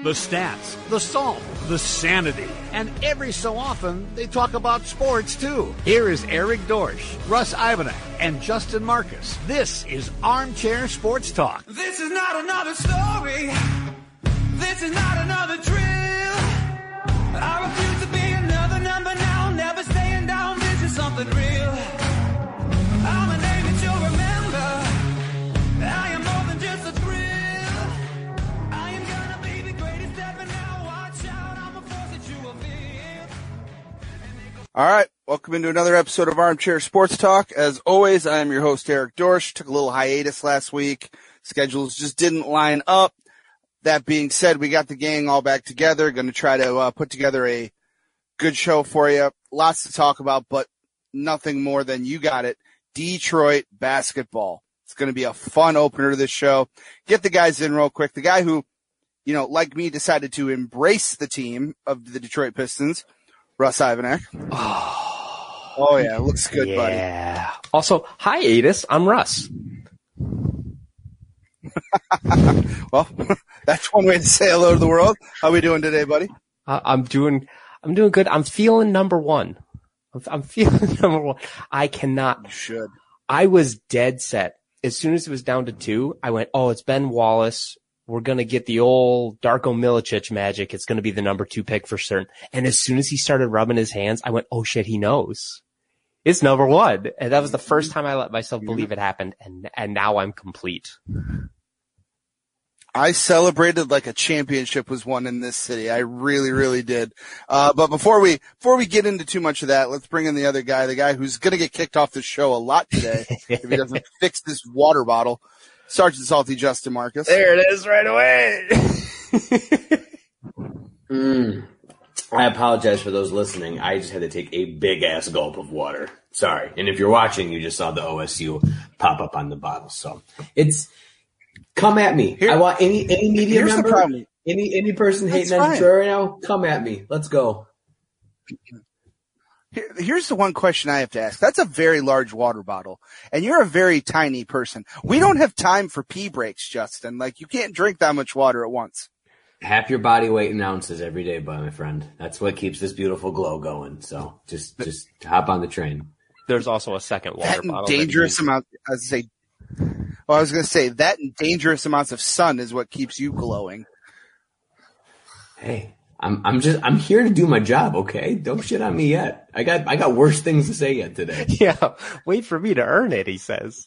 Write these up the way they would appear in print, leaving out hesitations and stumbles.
The stats, the salt, the sanity, and every so often they talk about sports too. Here is Eric Dorsch, Russ Ivanek, and Justin Marcus. This is Armchair Sports Talk. This is not another story. This is not another drill. I refuse to be another number now. Never staying down. This is something real. I'm a name that you'll remember. I am more than just a thrill. I am gonna be the greatest ever now. Watch out, I'm a force that you will feel. All right, welcome into another episode of Armchair Sports Talk. As always, I am your host, Eric Dorsch. Took a little hiatus last week. Schedules just didn't line up. That being said, we got the gang all back together. Going to try to put together a good show for you. Lots to talk about, but nothing more than you got it. Detroit basketball. It's going to be a fun opener to this show. Get the guys in real quick. The guy who, you know, like me, decided to embrace the team of the Detroit Pistons, Russ Ivanek. Oh yeah, looks good, buddy. Yeah. Also, hiatus. I'm Russ. Well, that's one way to say hello to the world. How we doing today, buddy? I'm doing good. I'm feeling number one. I'm feeling number one. I cannot. You should. I was dead set. As soon as it was down to 2, I went, oh, it's Ben Wallace. We're going to get the old Darko Milicic magic. It's going to be the number 2 pick for certain. And as soon as he started rubbing his hands, I went, oh shit, he knows. It's number 1. And that was the first time I let myself believe it happened. And now I'm complete. I celebrated like a championship was won in this city. I really, really did. But before we get into too much of that, let's bring in the other guy, the guy who's going to get kicked off the show a lot today if he doesn't fix this water bottle. Sergeant Salty Justin Marcus. There it is right away. I apologize for those listening. I just had to take a big ass gulp of water. Sorry. And if you're watching, you just saw the OSU pop up on the bottle. So it's come at me. I want any media member, any person hating on Detroit right now, come at me. Let's go. Here's the one question I have to ask. That's a very large water bottle, and you're a very tiny person. We don't have time for pee breaks, Justin. Like, you can't drink that much water at once. Half your body weight in ounces every day, my friend. That's what keeps this beautiful glow going. So just hop on the train. There's also a second water bottle. Dangerous amount, I was going to say that and dangerous amounts of sun is what keeps you glowing. Hey, I'm here to do my job, okay? Don't shit on me yet. I got worse things to say yet today. Yeah, wait for me to earn it, he says.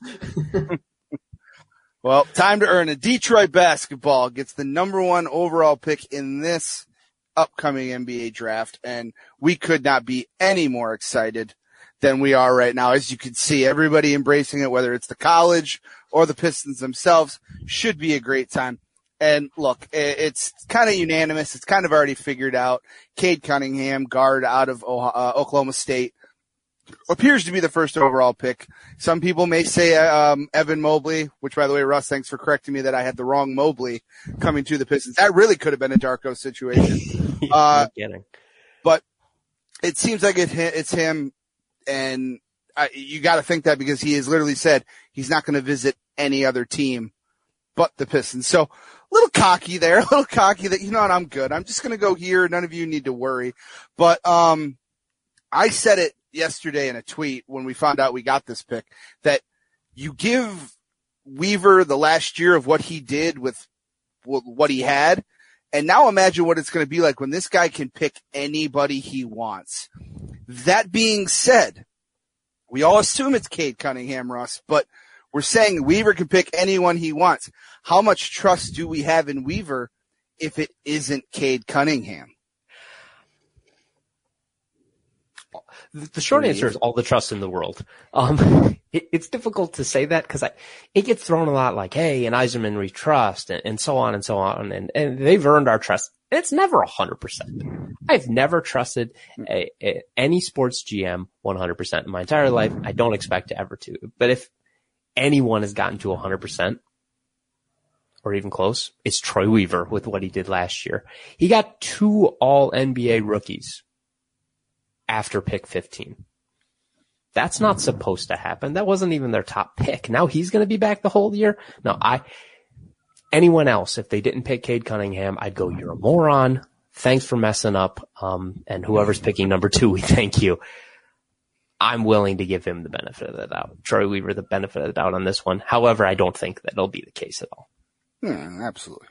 Well, time to earn it. Detroit basketball gets the number 1 overall pick in this upcoming NBA draft, and we could not be any more excited than we are right now. As you can see, everybody embracing it, whether it's the college or the Pistons themselves. Should be a great time. And look, it's kind of unanimous. It's kind of already figured out. Cade Cunningham, guard out of Oklahoma State, appears to be the first overall pick. Some people may say Evan Mobley, which, by the way, Russ, thanks for correcting me that I had the wrong Mobley coming to the Pistons. That really could have been a Darko situation. But it seems like it's him, and you got to think that because he has literally said he's not going to visit any other team but the Pistons. So a little cocky there, that, you know what, I'm good. I'm just going to go here. None of you need to worry. But I said it yesterday in a tweet when we found out we got this pick, that you give Weaver the last year of what he did with what he had, and now imagine what it's going to be like when this guy can pick anybody he wants. That being said, we all assume it's Cade Cunningham, Russ, but we're saying Weaver can pick anyone he wants. How much trust do we have in Weaver if it isn't Cade Cunningham? The short answer is all the trust in the world. It's difficult to say that because it gets thrown a lot like, hey, and Eisenman we trust and so on and so on. And they've earned our trust. And it's never 100%. I've never trusted any sports GM 100% in my entire life. I don't expect to ever to. But if anyone has gotten to 100% or even close, it's Troy Weaver with what he did last year. He got 2 All-NBA rookies after pick 15. That's not supposed to happen. That wasn't even their top pick. Now he's going to be back the whole year. No, anyone else, if they didn't pick Cade Cunningham, I'd go, you're a moron. Thanks for messing up. And whoever's picking number 2, we thank you. I'm willing to give him the benefit of the doubt. Troy Weaver, the benefit of the doubt on this one. However, I don't think that it'll be the case at all. Absolutely.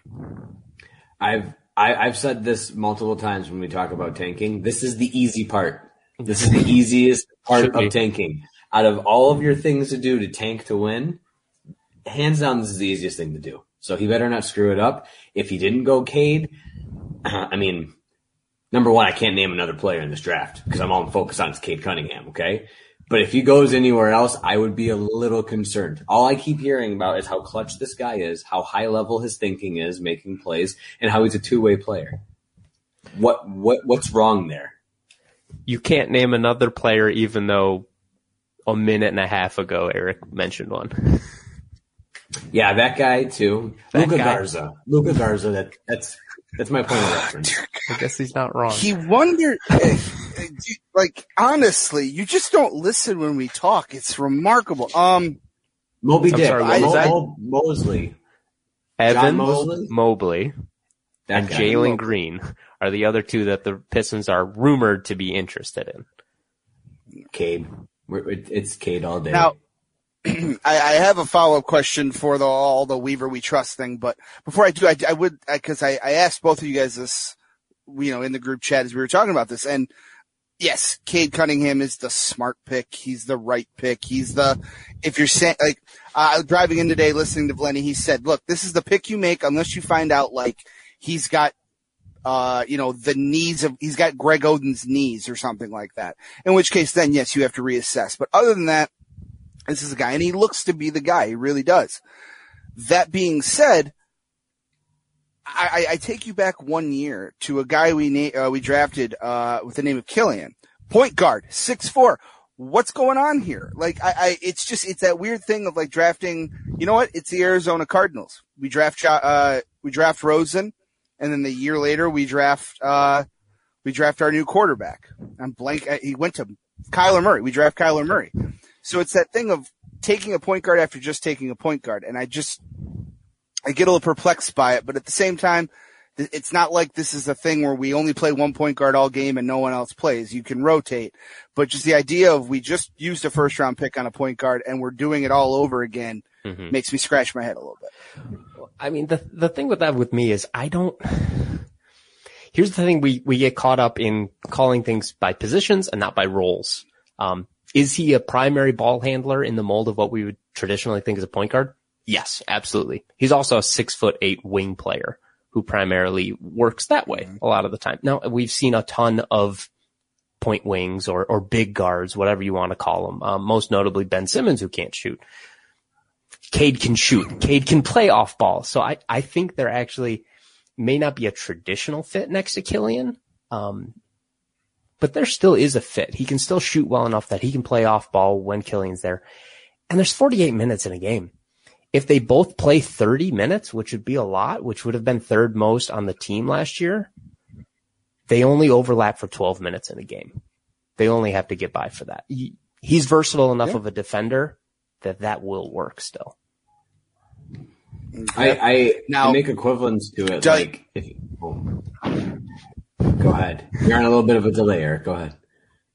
I've said this multiple times when we talk about tanking. This is the easy part. This is the easiest part of tanking. Out of all of your things to do to tank to win, hands down, this is the easiest thing to do. So he better not screw it up. If he didn't go Cade, I mean, number one, I can't name another player in this draft because I'm all focused on Cade Cunningham, okay? But if he goes anywhere else, I would be a little concerned. All I keep hearing about is how clutch this guy is, how high level his thinking is, making plays, and how he's a two-way player. What's wrong there? You can't name another player even though a minute and a half ago Eric mentioned one. Yeah, that guy too. Luka Garza. That's my point of reference. I guess he's not wrong. He wondered, like, honestly, you just don't listen when we talk. It's remarkable. Moby Dick. Sorry, Mosley. Evan Mosley? Mobley and Jalen Green are the other two that the Pistons are rumored to be interested in. Cade. It's Cade all day. Now, I have a follow-up question for all the Weaver We Trust thing, but before I do, I asked both of you guys this, in the group chat as we were talking about this, and yes, Cade Cunningham is the smart pick. He's the right pick. If you're saying, driving in today listening to Vlenny, he said, look, this is the pick you make unless you find out, he's got, he's got Greg Oden's knees or something like that. In which case, then yes, you have to reassess. But other than that, this is a guy, and he looks to be the guy. He really does. That being said, I take you back 1 year to a guy we drafted with the name of Killian, point guard, 6'4". What's going on here? It's that weird thing of drafting. You know what? It's the Arizona Cardinals. We draft Rosen, and then the year later we draft our new quarterback. I'm blank. He went to Kyler Murray. We draft Kyler Murray. So it's that thing of taking a point guard after just taking a point guard. And I get a little perplexed by it, but at the same time, it's not like this is a thing where we only play one point guard all game and no one else plays. You can rotate, but just the idea of we just used a first round pick on a point guard and we're doing it all over again makes me scratch my head a little bit. I mean, the thing with that with me is here's the thing. We get caught up in calling things by positions and not by roles. Is he a primary ball handler in the mold of what we would traditionally think as a point guard? Yes, absolutely. He's also a 6'8" wing player who primarily works that way a lot of the time. Now, we've seen a ton of point wings or big guards, whatever you want to call them. Most notably Ben Simmons, who can't shoot. Cade can shoot. Cade can play off ball. So I think there actually may not be a traditional fit next to Killian. But there still is a fit. He can still shoot well enough that he can play off ball when Killian's there. And there's 48 minutes in a game. If they both play 30 minutes, which would be a lot, which would have been third most on the team last year, they only overlap for 12 minutes in a game. They only have to get by for that. He's versatile enough of a defender that will work still. I make equivalents to it. Go ahead. You're on a little bit of a delay, Eric. Go ahead.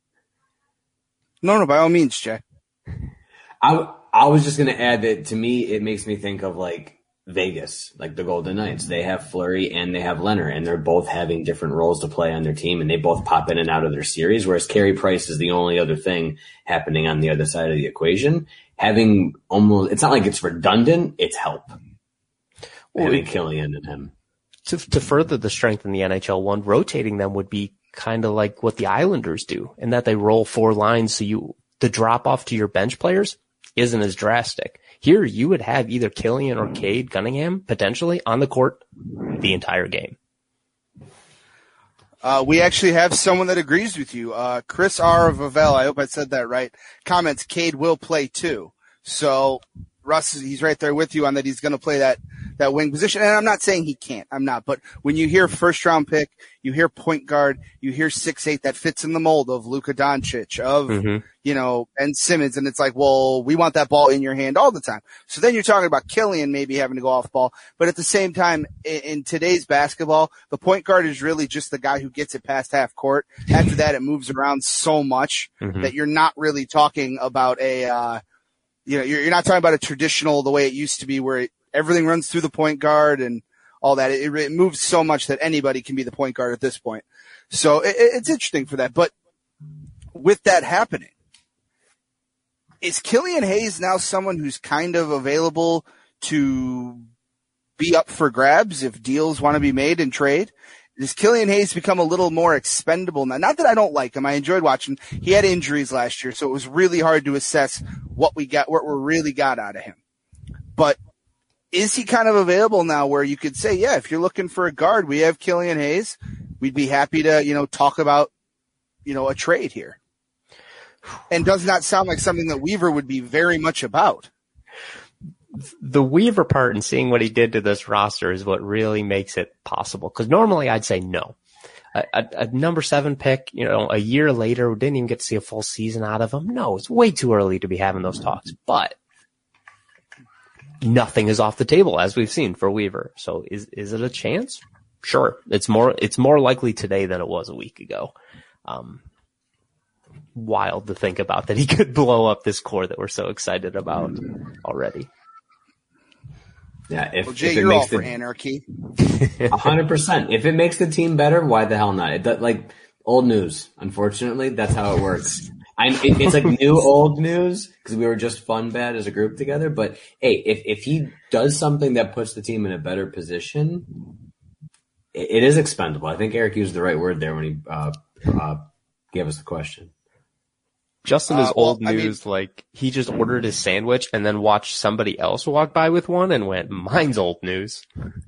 No, by all means, Jay. I was just going to add that to me, it makes me think of Vegas, the Golden Knights. They have Fleury and they have Leonard, and they're both having different roles to play on their team, and they both pop in and out of their series, whereas Carey Price is the only other thing happening on the other side of the equation. It's not like it's redundant, it's help. Having Killian and him. To further the strength in the NHL, rotating them would be kind of like what the Islanders do, in that they roll 4 lines, so the drop off to your bench players isn't as drastic. Here, you would have either Killian or Cade Cunningham potentially on the court the entire game. We actually have someone that agrees with you. Chris R. Vavel, I hope I said that right, comments Cade will play too. So Russ, he's right there with you on that. He's going to play that that wing position. And I'm not saying he can't. I'm not. But when you hear first round pick, you hear point guard, you hear 6'8", that fits in the mold of Luka Doncic, of, Ben Simmons. And it's like, well, we want that ball in your hand all the time. So then you're talking about Killian maybe having to go off ball. But at the same time, in today's basketball, the point guard is really just the guy who gets it past half court. After that, it moves around so much that you're not really talking about you're not talking about a traditional, the way it used to be where everything runs through the point guard and all that. It moves so much that anybody can be the point guard at this point. So it's interesting for that. But with that happening, is Killian Hayes now someone who's kind of available to be up for grabs if deals want to be made in trade? Does Killian Hayes become a little more expendable now? Not that I don't like him. I enjoyed watching. He had injuries last year, so it was really hard to assess what we really got out of him. But is he kind of available now where you could say, yeah, if you're looking for a guard, we have Killian Hayes. We'd be happy to, talk about, a trade here. And does not sound like something that Weaver would be very much about. The Weaver part and seeing what he did to this roster is what really makes it possible. Because normally I'd say no. A number 7 pick, a year later, we didn't even get to see a full season out of him. No, it's way too early to be having those talks. But nothing is off the table, as we've seen for Weaver. So is it a chance? Sure. It's more likely today than it was a week ago. Wild to think about that he could blow up this core that we're so excited about already. Yeah, Jay, you're all for anarchy. 100%. If it makes the team better, why the hell not? Like old news. Unfortunately, that's how it works. It's like new old news because we were just fun bad as a group together. But hey, if he does something that puts the team in a better position, it is expendable. I think Eric used the right word there when he gave us the question. Justin is old news, like he just ordered his sandwich and then watched somebody else walk by with one and went, mine's old news.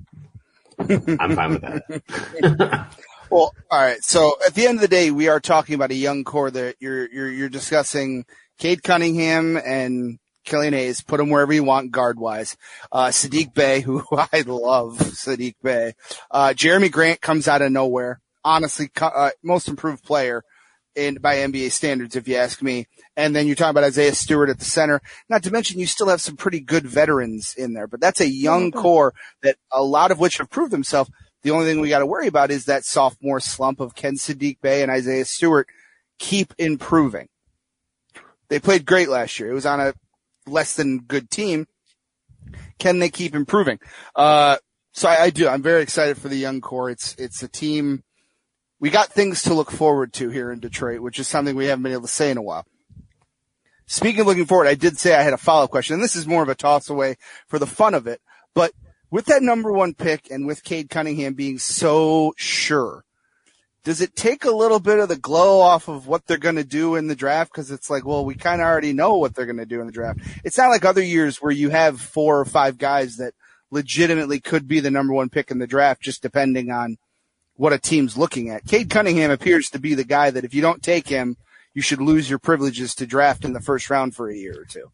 I'm fine with that. Well, all right. So at the end of the day, we are talking about a young core that you're discussing Cade Cunningham and Killian Hayes. Put them wherever you want guard wise. Saddiq Bey, who I love, Saddiq Bey. Jeremy Grant comes out of nowhere. Honestly, most improved player by NBA standards, if you ask me. And then you're talking about Isaiah Stewart at the center. Not to mention you still have some pretty good veterans in there, but that's a young core that a lot of which have proved themselves. The only thing we got to worry about is that sophomore slump of can Saddiq Bey and Isaiah Stewart keep improving. They played great last year. It was on a less than good team. Can they keep improving? So I do. I'm very excited for the young core. It's a team. We got things to look forward to here in Detroit, which is something we haven't been able to say in a while. Speaking of looking forward, I did say I had a follow-up question, and this is more of a toss away for the fun of it. But with that number 1 pick and with Cade Cunningham being so sure, does it take a little bit of the glow off of what they're going to do in the draft? Because it's like, well, we kind of already know what they're going to do in the draft. It's not like other years where you have 4 or 5 guys that legitimately could be the number 1 pick in the draft, just depending on what a team's looking at. Cade Cunningham appears to be the guy that if you don't take him, you should lose your privileges to draft in the first round for a year or two.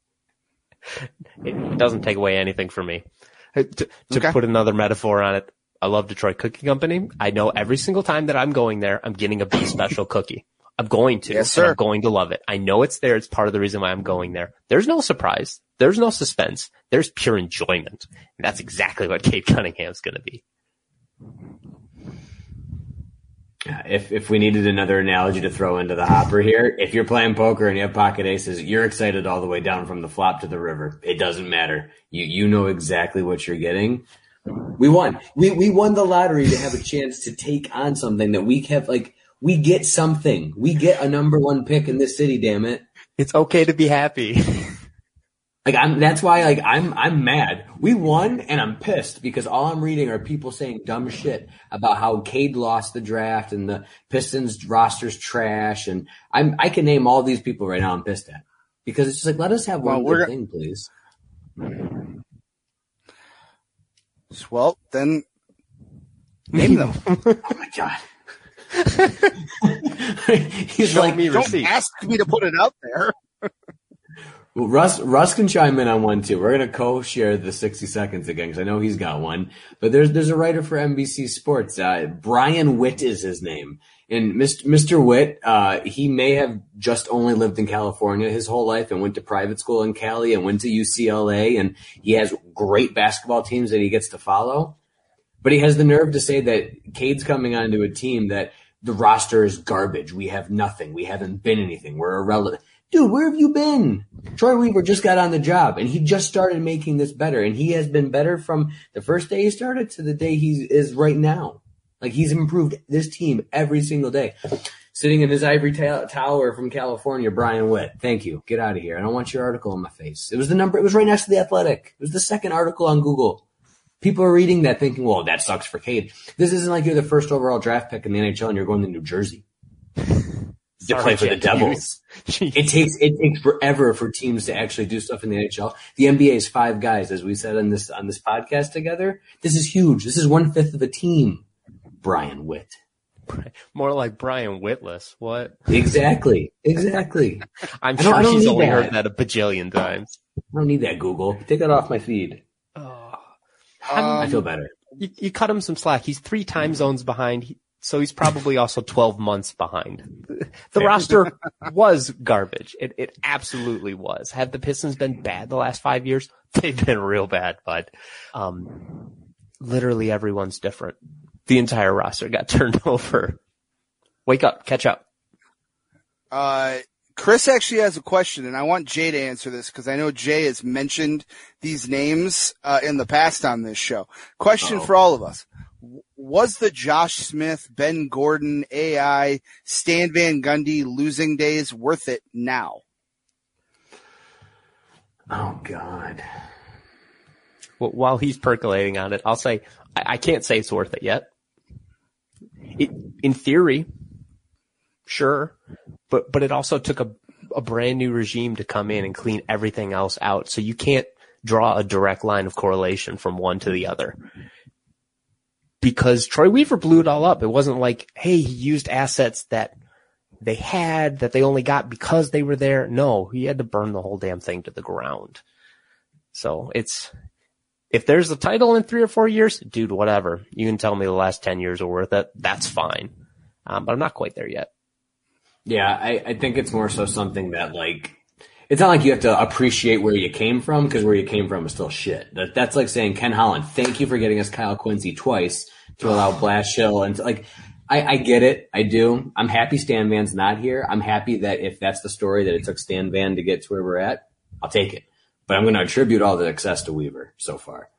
It doesn't take away anything from me. To put another metaphor on it, I love Detroit Cookie Company. I know every single time that I'm going there, I'm getting a B special cookie. I'm going to. Yes, sir. And I'm going to love it. I know it's there. It's part of the reason why I'm going there. There's no surprise. There's no suspense. There's pure enjoyment. And that's exactly what Cade Cunningham's going to be. If we needed another analogy to throw into the hopper here, if you're playing poker and you have pocket aces, you're excited all the way down from the flop to the river. It doesn't matter. You know exactly what you're getting. We won. We won the lottery to have a chance to take on something that we have, like, we get something. We get a number 1 pick in this city, damn it. It's okay to be happy. That's why I'm mad. We won and I'm pissed because all I'm reading are people saying dumb shit about how Cade lost the draft and the Pistons roster's trash. And I can name all these people right now I'm pissed at because it's just like, let us have one good thing, please. Well, then name them. Oh my God. He's don't ask me to put it out there. Well, Russ can chime in on one too. We're going to co-share the 60 seconds again because I know he's got one. But there's a writer for NBC Sports. Brian Witt is his name. And Mr. Witt, he may have just only lived in California his whole life and went to private school in Cali and went to UCLA. And he has great basketball teams that he gets to follow. But he has the nerve to say that Cade's coming onto a team that the roster is garbage. We have nothing. We haven't been anything. We're irrelevant. Dude, where have you been? Troy Weaver just got on the job, and he just started making this better, and he has been better from the first day he started to the day he is right now. Like, he's improved this team every single day. Sitting in his ivory tower from California, Brian Witt. Thank you. Get out of here. I don't want your article in my face. It was right next to The Athletic. It was the second article on Google. People are reading that thinking, well, that sucks for Cade. This isn't like you're the first overall draft pick in the NHL and you're going to New Jersey to play for the Devils. It takes forever for teams to actually do stuff in the NHL. The NBA is 5 guys, as we said on this podcast together. This is huge. This is 1/5 of a team. Brian Witt. More like Brian Witless. What? Exactly. I'm sure she's only heard that a bajillion times. I don't need that, Google. Take that off my feed. I feel better. You cut him some slack. He's 3 time zones behind, so he's probably also 12 months behind. The roster was garbage. It absolutely was. Have the Pistons been bad the last 5 years? They've been real bad, but literally everyone's different. The entire roster got turned over. Wake up, catch up. Chris actually has a question, and I want Jay to answer this because I know Jay has mentioned these names in the past on this show. Question for all of us. Was the Josh Smith, Ben Gordon, AI, Stan Van Gundy losing days worth it now? Oh, God. Well, while he's percolating on it, I'll say I can't say it's worth it yet. In theory, sure, but it also took a brand new regime to come in and clean everything else out. So you can't draw a direct line of correlation from one to the other. Because Troy Weaver blew it all up. It wasn't like, hey, he used assets that they had that they only got because they were there. No, he had to burn the whole damn thing to the ground. So if there's a title in 3 or 4 years, dude, whatever. You can tell me the last 10 years are worth it. That's fine. But I'm not quite there yet. Yeah, I think it's more so something that, like, it's not like you have to appreciate where you came from because where you came from is still shit. That's like saying, Ken Holland, thank you for getting us Kyle Quincy twice to allow Blashill. And like, I get it. I do. I'm happy Stan Van's not here. I'm happy that if that's the story that it took Stan Van to get to where we're at, I'll take it. But I'm going to attribute all the success to Weaver so far.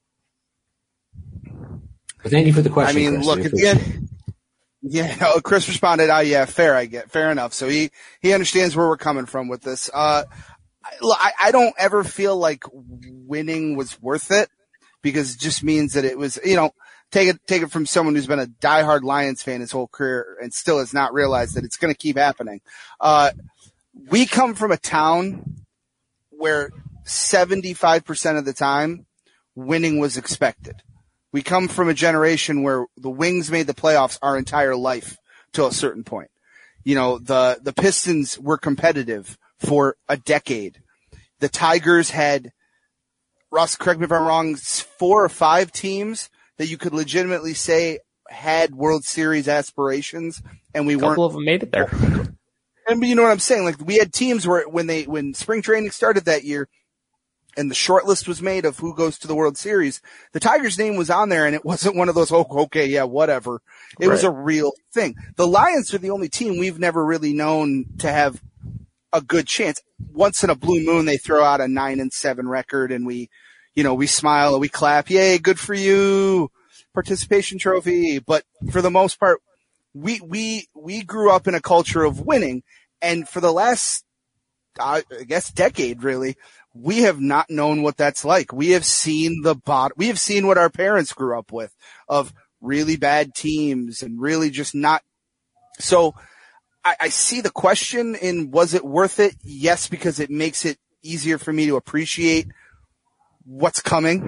But thank you for the question. I mean, Chris. look, at the end. Yeah, Chris responded, yeah, fair enough. So he understands where we're coming from with this. I don't ever feel like winning was worth it because it just means that it was, take it from someone who's been a diehard Lions fan his whole career and still has not realized that it's going to keep happening. We come from a town where 75% of the time winning was expected. We come from a generation where the Wings made the playoffs our entire life to a certain point. The Pistons were competitive for a decade. The Tigers had, Russ, correct me if I'm wrong, 4 or 5 teams that you could legitimately say had World Series aspirations, and we weren't. A couple of them made it there. And you know what I'm saying? Like, we had teams where when spring training started that year, and the short list was made of who goes to the World Series, the Tigers' name was on there, and it wasn't one of those, okay, yeah, whatever. It was a real thing. The Lions are the only team we've never really known to have a good chance. Once in a blue moon, they throw out a 9-7 record, and we smile and we clap. Yay, good for you. Participation trophy. But for the most part, we grew up in a culture of winning, and for the last, I guess, decade, really, we have not known what that's like. We have seen we have seen what our parents grew up with of really bad teams and really just not. So I see the question in, was it worth it? Yes, because it makes it easier for me to appreciate what's coming.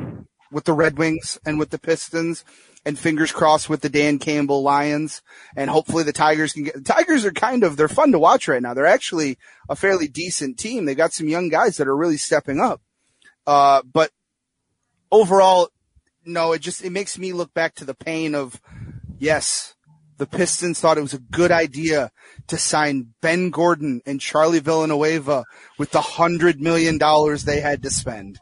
the Red Wings and with the Pistons, and fingers crossed with the Dan Campbell Lions, and hopefully the Tigers can get. The Tigers are they're fun to watch right now. They're actually a fairly decent team. They got some young guys that are really stepping up. But overall, no, it makes me look back to the pain of, yes, the Pistons thought it was a good idea to sign Ben Gordon and Charlie Villanueva with the $100 million they had to spend.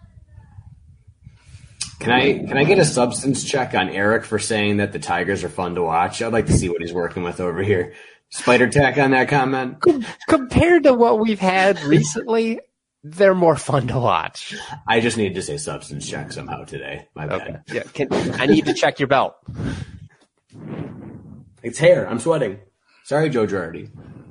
Can I get a substance check on Eric for saying that the Tigers are fun to watch? I'd like to see what he's working with over here. Spider tack on that comment? Compared to what we've had recently, they're more fun to watch. I just need to say substance check somehow today. My bad. Yeah, I need to check your belt. It's hair. I'm sweating. Sorry, Joe Girardi.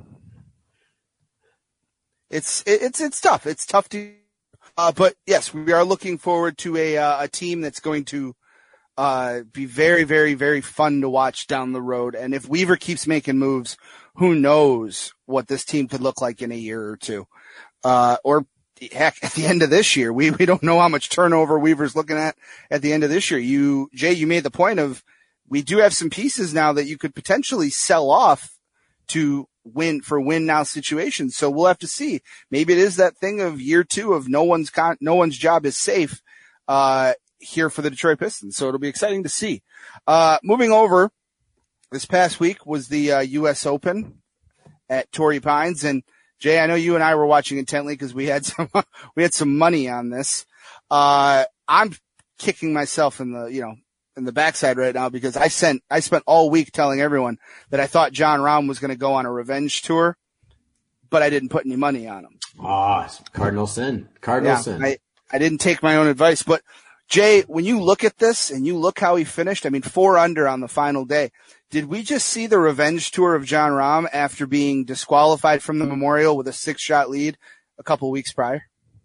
It's tough. It's tough to, but yes, we are looking forward to a team that's going to, be very, very, very fun to watch down the road. And if Weaver keeps making moves, who knows what this team could look like in a year or two. Or heck, at the end of this year, we don't know how much turnover Weaver's looking at the end of this year. Jay, you made the point of, we do have some pieces now that you could potentially sell off to win now situations. So we'll have to see. Maybe it is that thing of year two of no one's job is safe, here for the Detroit Pistons. So it'll be exciting to see. Moving over, this past week was the U.S. Open at Torrey Pines, and Jay, I know you and I were watching intently because we had some money on this. I'm kicking myself in the backside right now because I spent all week telling everyone that I thought Jon Rahm was going to go on a revenge tour, but I didn't put any money on him. Cardinal sin. I didn't take my own advice, but Jay, when you look at this and you look how he finished, 4 under on the final day, did we just see the revenge tour of Jon Rahm after being disqualified from the Memorial with a 6-shot lead a couple weeks prior?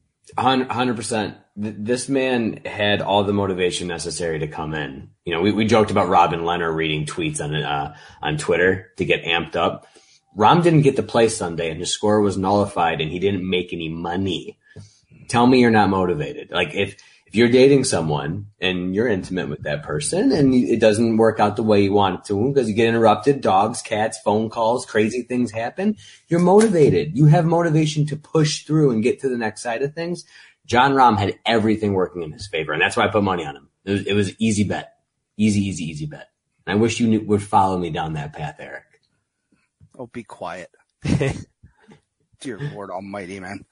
100%. This man had all the motivation necessary to come in. We joked about Robin Leonard reading tweets on Twitter to get amped up. Rahm didn't get to play Sunday, and his score was nullified, and he didn't make any money. Tell me you're not motivated. Like if you're dating someone and you're intimate with that person and it doesn't work out the way you want it to because you get interrupted, dogs, cats, phone calls, crazy things happen, you're motivated. You have motivation to push through and get to the next side of things. Jon Rahm had everything working in his favor, and that's why I put money on him. It was easy bet. Easy bet. And I wish you would follow me down that path, Eric. Oh, be quiet. Dear Lord Almighty, man.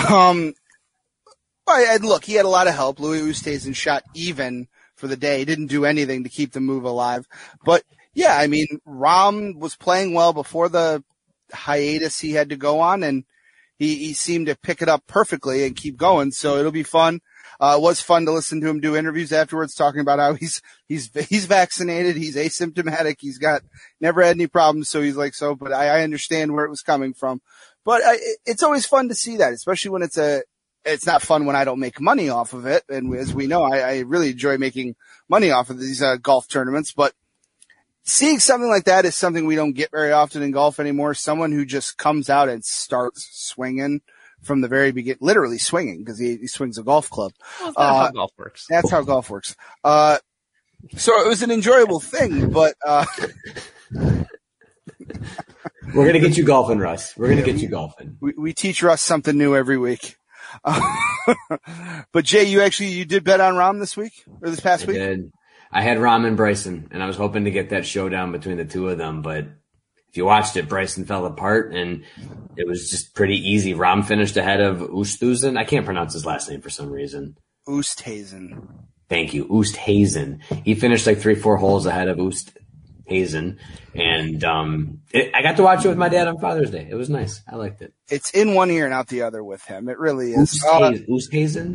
And look, he had a lot of help. Louis Oosthuizen shot even for the day. He didn't do anything to keep the move alive. But yeah, Rahm was playing well before the hiatus he had to go on, and he seemed to pick it up perfectly and keep going. So it'll be fun. It was fun to listen to him do interviews afterwards talking about how he's vaccinated. He's asymptomatic. He's never had any problems. So he's like, but I understand where it was coming from. But it's always fun to see that, especially when it's not fun when I don't make money off of it. And as we know, I really enjoy making money off of these golf tournaments, but seeing something like that is something we don't get very often in golf anymore. Someone who just comes out and starts swinging from the very beginning, literally swinging because he swings a golf club. Well, that's how golf works. That's how golf works. So it was an enjoyable thing, but, we're going to get you golfing, Russ. We're going to get you golfing. We teach Russ something new every week. But Jay, you did bet on Rahm this week or this past week? I did. I had Rahm and Bryson, and I was hoping to get that showdown between the two of them. But if you watched it, Bryson fell apart, and it was just pretty easy. Rahm finished ahead of Oosthuizen. I can't pronounce his last name for some reason. Oosthuizen. Thank you, Oosthuizen. He finished like 3-4 holes ahead of Oosthuizen, and I got to watch it with my dad on Father's Day. It was nice. I liked it. It's in one ear and out the other with him. It really is. Oosthuizen.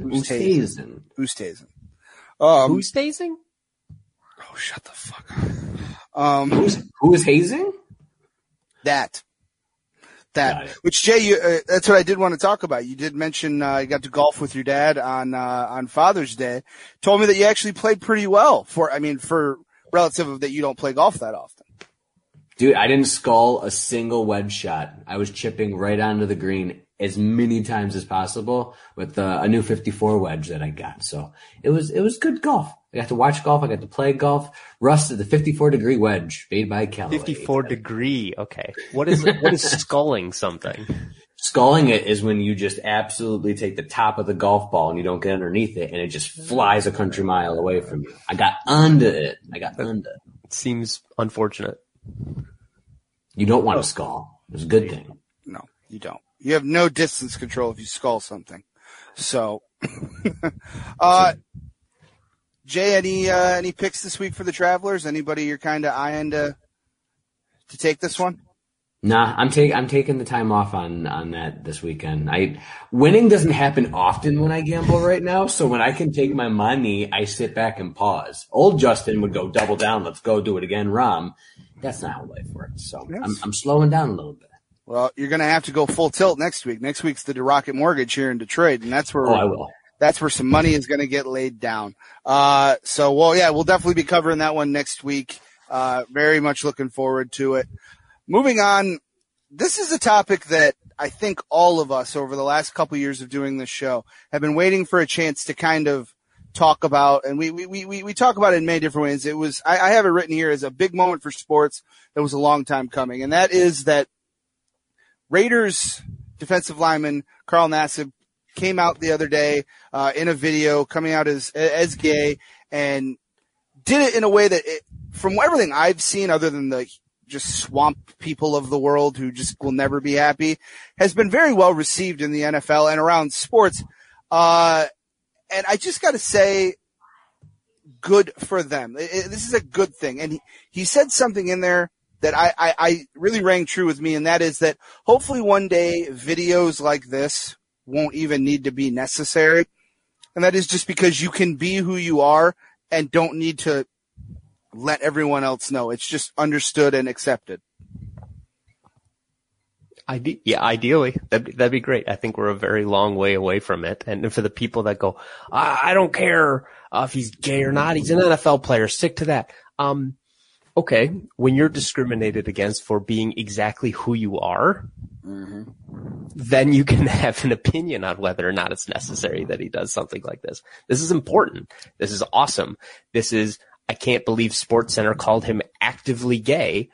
Oosthuizen? Oh, shut the fuck up. Who is hazing? That. Which Jay, that's what I did want to talk about. You did mention you got to golf with your dad on Father's Day. Told me that you actually played pretty well for relative of that you don't play golf that often. Dude, I didn't skull a single wedge shot. I was chipping right onto the green as many times as possible with a new 54 wedge that I got. So it was good golf. I got to watch golf. I got to play golf. Russ, the 54-degree wedge made by Callaway. 54-degree. Okay. What is sculling something? Sculling it is when you just absolutely take the top of the golf ball and you don't get underneath it and it just flies a country mile away from you. I got under it. It seems unfortunate. You don't want to skull. It's a good thing. No, you don't. You have no distance control if you skull something. So, Jay, any picks this week for the Travelers? Anybody you're kind of eyeing to take this one? Nah, I'm taking the time off on that this weekend. Winning doesn't happen often when I gamble right now, so when I can take my money, I sit back and pause. Old Justin would go double down, let's go do it again, Rom. That's not how life works. So yes. I'm slowing down a little bit. Well, you're going to have to go full tilt next week. Next week's the Rocket Mortgage here in Detroit, and that's where I will. That's where some money is going to get laid down. We'll definitely be covering that one next week. Very much looking forward to it. Moving on, this is a topic that I think all of us over the last couple years of doing this show have been waiting for a chance to kind of talk about, and we talk about it in many different ways. It was, I have it written here as a big moment for sports that was a long time coming, and that is that Raiders defensive lineman Carl Nassib came out the other day in a video coming out as gay, and did it in a way that, from everything I've seen, other than the just swamp people of the world who just will never be happy, has been very well received in the NFL and around sports. And I just got to say, good for them. This is a good thing. And he said something in there that I really rang true with me, and that is that hopefully one day videos like this won't even need to be necessary. And that is just because you can be who you are and don't need to let everyone else know. It's just understood and accepted. Ideally, that'd be great. I think we're a very long way away from it. And for the people that go, I don't care if he's gay or not, he's an NFL player, stick to that. Okay, when you're discriminated against for being exactly who you are, then you can have an opinion on whether or not it's necessary that he does something like this. This is important. This is awesome. I can't believe SportsCenter called him actively gay.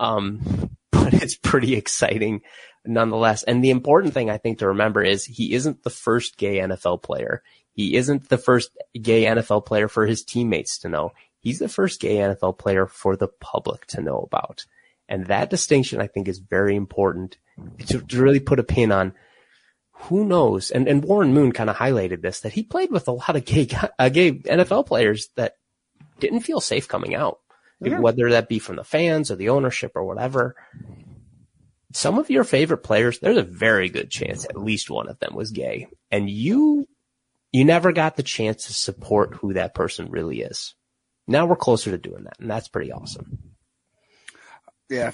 But it's pretty exciting nonetheless. And the important thing I think to remember is he isn't the first gay NFL player. He isn't the first gay NFL player for his teammates to know. He's the first gay NFL player for the public to know about. And that distinction I think is very important to really put a pin on. Who knows? And Warren Moon kind of highlighted this, that he played with a lot of gay NFL players that didn't feel safe coming out, whether that be from the fans or the ownership or whatever. Some of your favorite players, there's a very good chance at least one of them was gay, and you never got the chance to support who that person really is. Now we're closer to doing that, and that's pretty awesome. Yeah.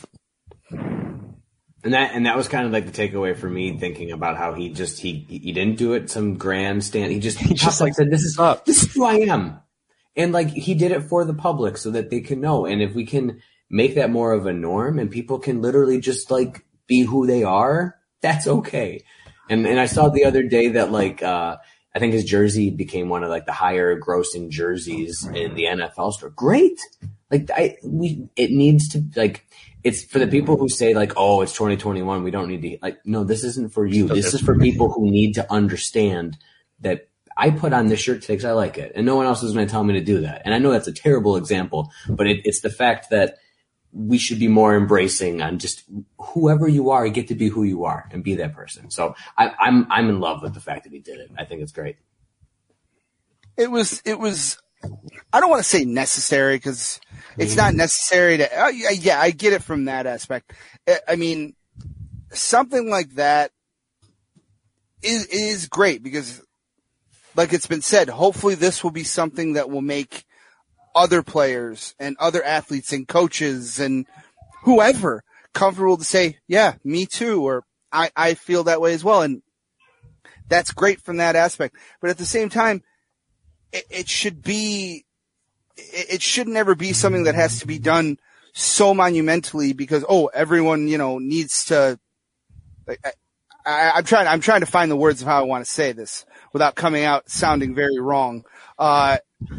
And that was kind of like the takeaway for me, thinking about how he didn't do it some grandstand. He just like said, this is who I am. And like he did it for the public so that they can know. And if we can make that more of a norm and people can literally just like be who they are, that's okay. And I saw the other day that like I think his jersey became one of like the higher grossing jerseys in the NFL store. Great. Like it needs to, like, it's for the people who say like, oh, it's 2021. We don't need to, like, no, this isn't for you. This is for people who need to understand that I put on this shirt today because I like it, and no one else is going to tell me to do that. And I know that's a terrible example, but it's the fact that we should be more embracing on just whoever you are, you get to be who you are and be that person. So I'm in love with the fact that he did it. I think it's great. It was, I don't want to say necessary because it's not necessary to, yeah, I get it from that aspect. I mean, something like that is great because, like it's been said, hopefully this will be something that will make other players and other athletes and coaches and whoever comfortable to say, yeah, me too, or I feel that way as well. And that's great from that aspect. But at the same time, it should never be something that has to be done so monumentally because, everyone, needs to, I'm trying to find the words of how I want to say this without coming out sounding very wrong. I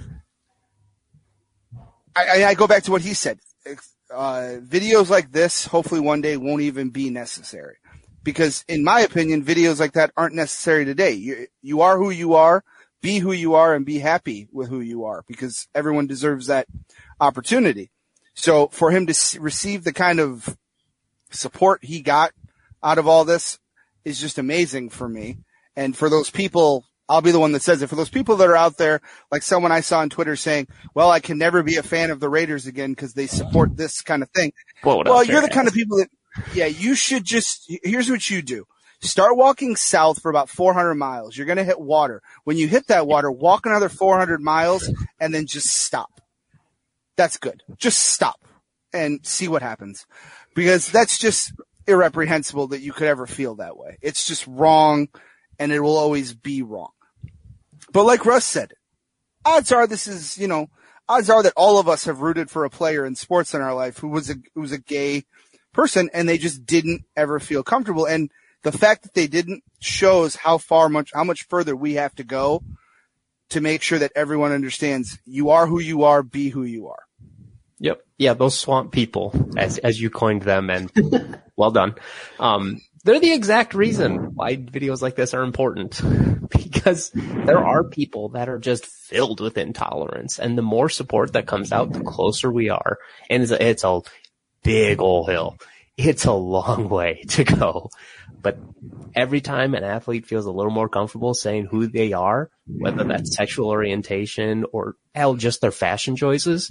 go back to what he said. Videos like this, hopefully one day, won't even be necessary. Because in my opinion, videos like that aren't necessary today. You are who you are, be who you are, and be happy with who you are, because everyone deserves that opportunity. So for him to receive the kind of support he got out of all this is just amazing for me. And for those people, I'll be the one that says it. For those people that are out there, like someone I saw on Twitter saying, well, I can never be a fan of the Raiders again because they support this kind of thing. Well, you're the kind of people that, yeah, you should just, here's what you do. Start walking south for about 400 miles. You're going to hit water. When you hit that water, walk another 400 miles and then just stop. That's good. Just stop and see what happens, because that's just irreprehensible that you could ever feel that way. It's just wrong, and it will always be wrong. But like Russ said, odds are that all of us have rooted for a player in sports in our life who was a gay person, and they just didn't ever feel comfortable. And the fact that they didn't shows how much further we have to go to make sure that everyone understands you are who you are, be who you are. Yep. Yeah, those swamp people, as you coined them, and well done. They're the exact reason why videos like this are important, because there are people that are just filled with intolerance, and the more support that comes out, the closer we are. And it's a big old hill. It's a long way to go. But every time an athlete feels a little more comfortable saying who they are, whether that's sexual orientation or hell, just their fashion choices,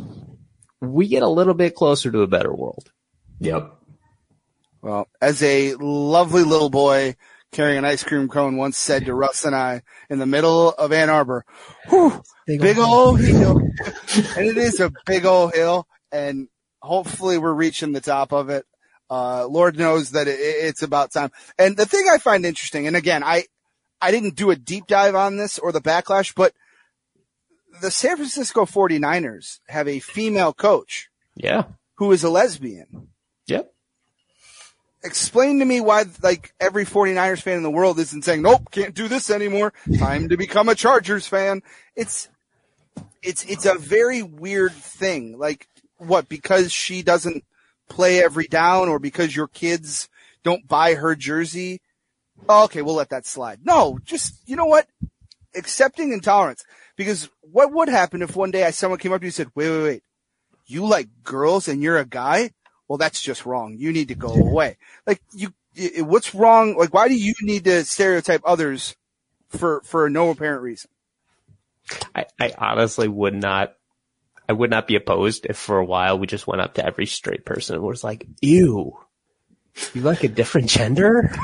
we get a little bit closer to a better world. Yep. Well, as a lovely little boy carrying an ice cream cone once said to Russ and I in the middle of Ann Arbor, whew, big old hill. And it is a big old hill, and hopefully we're reaching the top of it. Lord knows that it's about time. And the thing I find interesting, and again, I didn't do a deep dive on this or the backlash, but the San Francisco 49ers have a female coach. Yeah. Who is a lesbian. Yep. Explain to me why, like, every 49ers fan in the world isn't saying, nope, can't do this anymore. Time to become a Chargers fan. It's a very weird thing. Like, what, because she doesn't play every down, or because your kids don't buy her jersey? Oh, okay, we'll let that slide. No, just, you know what? Accepting intolerance. Because what would happen if one day someone came up to you and said, wait, you like girls and you're a guy? Well, that's just wrong. You need to go away. Like, what's wrong? Like, why do you need to stereotype others for no apparent reason? I honestly would not be opposed if for a while we just went up to every straight person and was like, ew, you like a different gender?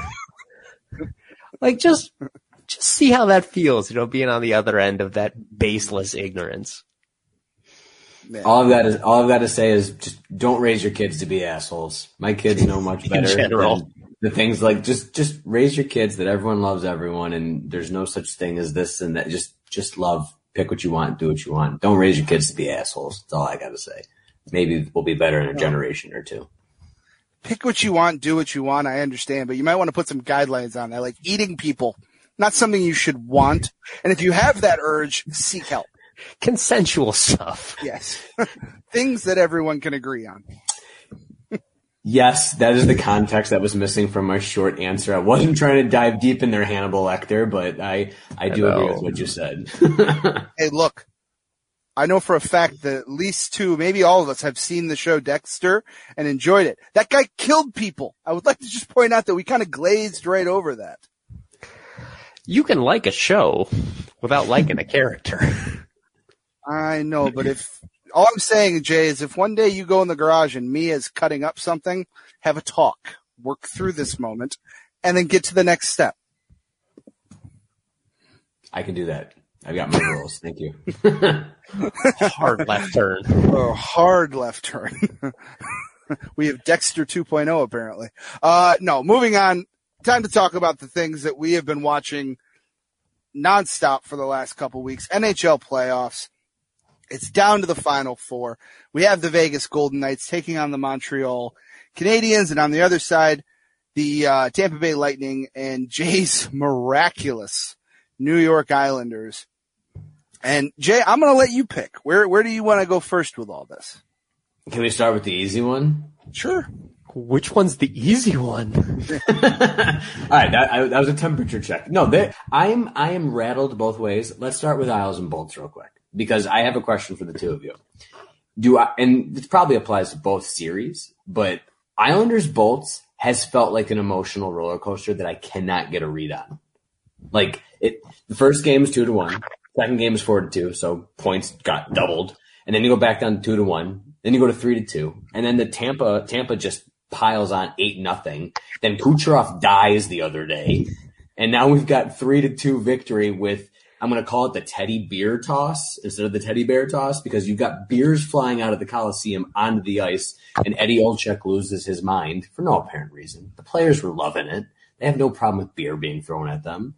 Like, just see how that feels, being on the other end of that baseless ignorance. Man. All I've got to say is just don't raise your kids to be assholes. My kids know much better. In general. The things like just raise your kids that everyone loves everyone, and there's no such thing as this and that. Just love, pick what you want, do what you want. Don't raise your kids to be assholes. That's all I got to say. Maybe we'll be better in a generation or two. Pick what you want, do what you want. I understand, but you might want to put some guidelines on that, like eating people. Not something you should want. And if you have that urge, seek help. Consensual stuff. Yes. Things that everyone can agree on. Yes, that is the context that was missing from my short answer. I wasn't trying to dive deep in there, Hannibal Lecter, but I do agree with what you said. Hey, look, I know for a fact that at least two, maybe all of us have seen the show Dexter and enjoyed it. That guy killed people. I would like to just point out that we kind of glazed right over that. You can like a show without liking a character. I know, but all I'm saying, Jay, is if one day you go in the garage and Mia's cutting up something, have a talk, work through this moment, and then get to the next step. I can do that. I've got my rules. Thank you. Hard left turn. Oh, hard left turn. We have Dexter 2.0 apparently. No, moving on. Time to talk about the things that we have been watching nonstop for the last couple weeks. NHL playoffs. It's down to the Final Four. We have the Vegas Golden Knights taking on the Montreal Canadiens, and on the other side, the Tampa Bay Lightning and Jay's miraculous New York Islanders. And Jay, I'm going to let you pick. Where do you want to go first with all this? Can we start with the easy one? Sure. Which one's the easy one? All right, that was a temperature check. No, I am rattled both ways. Let's start with Isles and Bolts real quick, because I have a question for the two of you. And this probably applies to both series, but Islanders Bolts has felt like an emotional roller coaster that I cannot get a read on. Like the first game is 2-1, second game is 4-2, so points got doubled, and then you go back down to 2-1, then you go to 3-2, and then the Tampa just piles on 8-0. Then Kucherov dies the other day, and now we've got 3-2 victory with, I'm going to call it the teddy beer toss instead of the teddy bear toss, because you've got beers flying out of the Coliseum onto the ice, and Eddie Olczyk loses his mind for no apparent reason. The players were loving it. They have no problem with beer being thrown at them.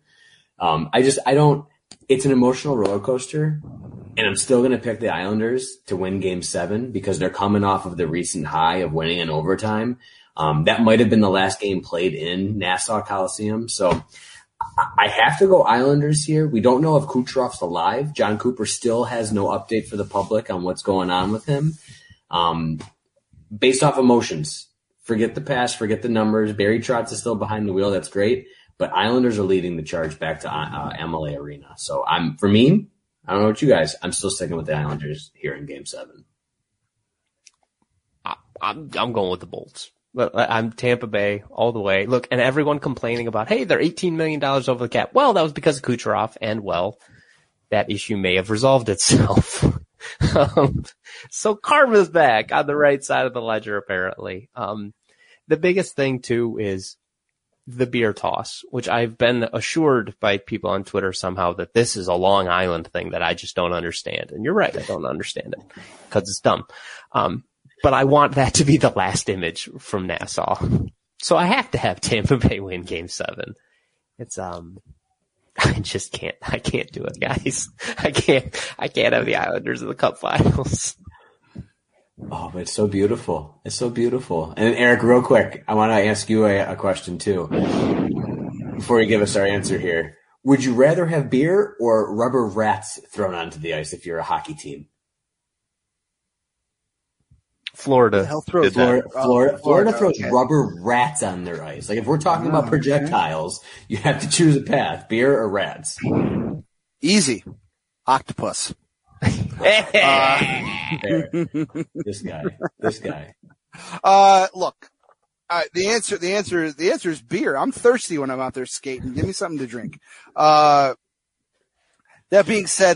It's an emotional roller coaster, and I'm still going to pick the Islanders to win Game 7 because they're coming off of the recent high of winning in overtime. That might have been the last game played in Nassau Coliseum. So I have to go Islanders here. We don't know if Kucherov's alive. John Cooper still has no update for the public on what's going on with him. Based off emotions, forget the past, forget the numbers. Barry Trotz is still behind the wheel. That's great. But Islanders are leading the charge back to MLA Arena. So for me, I don't know what you guys, I'm still sticking with the Islanders here in Game 7. I'm going with the Bolts. I'm Tampa Bay all the way. Look, and everyone complaining about, hey, they're $18 million over the cap. Well, that was because of Kucherov, and well, that issue may have resolved itself. So karma's back on the right side of the ledger, apparently. The biggest thing too is the beer toss, which I've been assured by people on Twitter somehow that this is a Long Island thing that I just don't understand. And you're right, I don't understand it because it's dumb. But I want that to be the last image from Nassau. So I have to have Tampa Bay win Game 7. It's, I just can't do it, guys. I can't have the Islanders in the Cup Finals. Oh, but it's so beautiful. It's so beautiful. And Eric, real quick, I want to ask you a question too. Before you give us our answer here. Would you rather have beer or rubber rats thrown onto the ice if you're a hockey team? Florida. Florida throws rubber rats on their ice. Like if we're talking about projectiles, you have to choose a path, beer or rats. Easy. Octopus. This guy. Look, the answer is beer. I'm thirsty when I'm out there skating. Give me something to drink. That being said,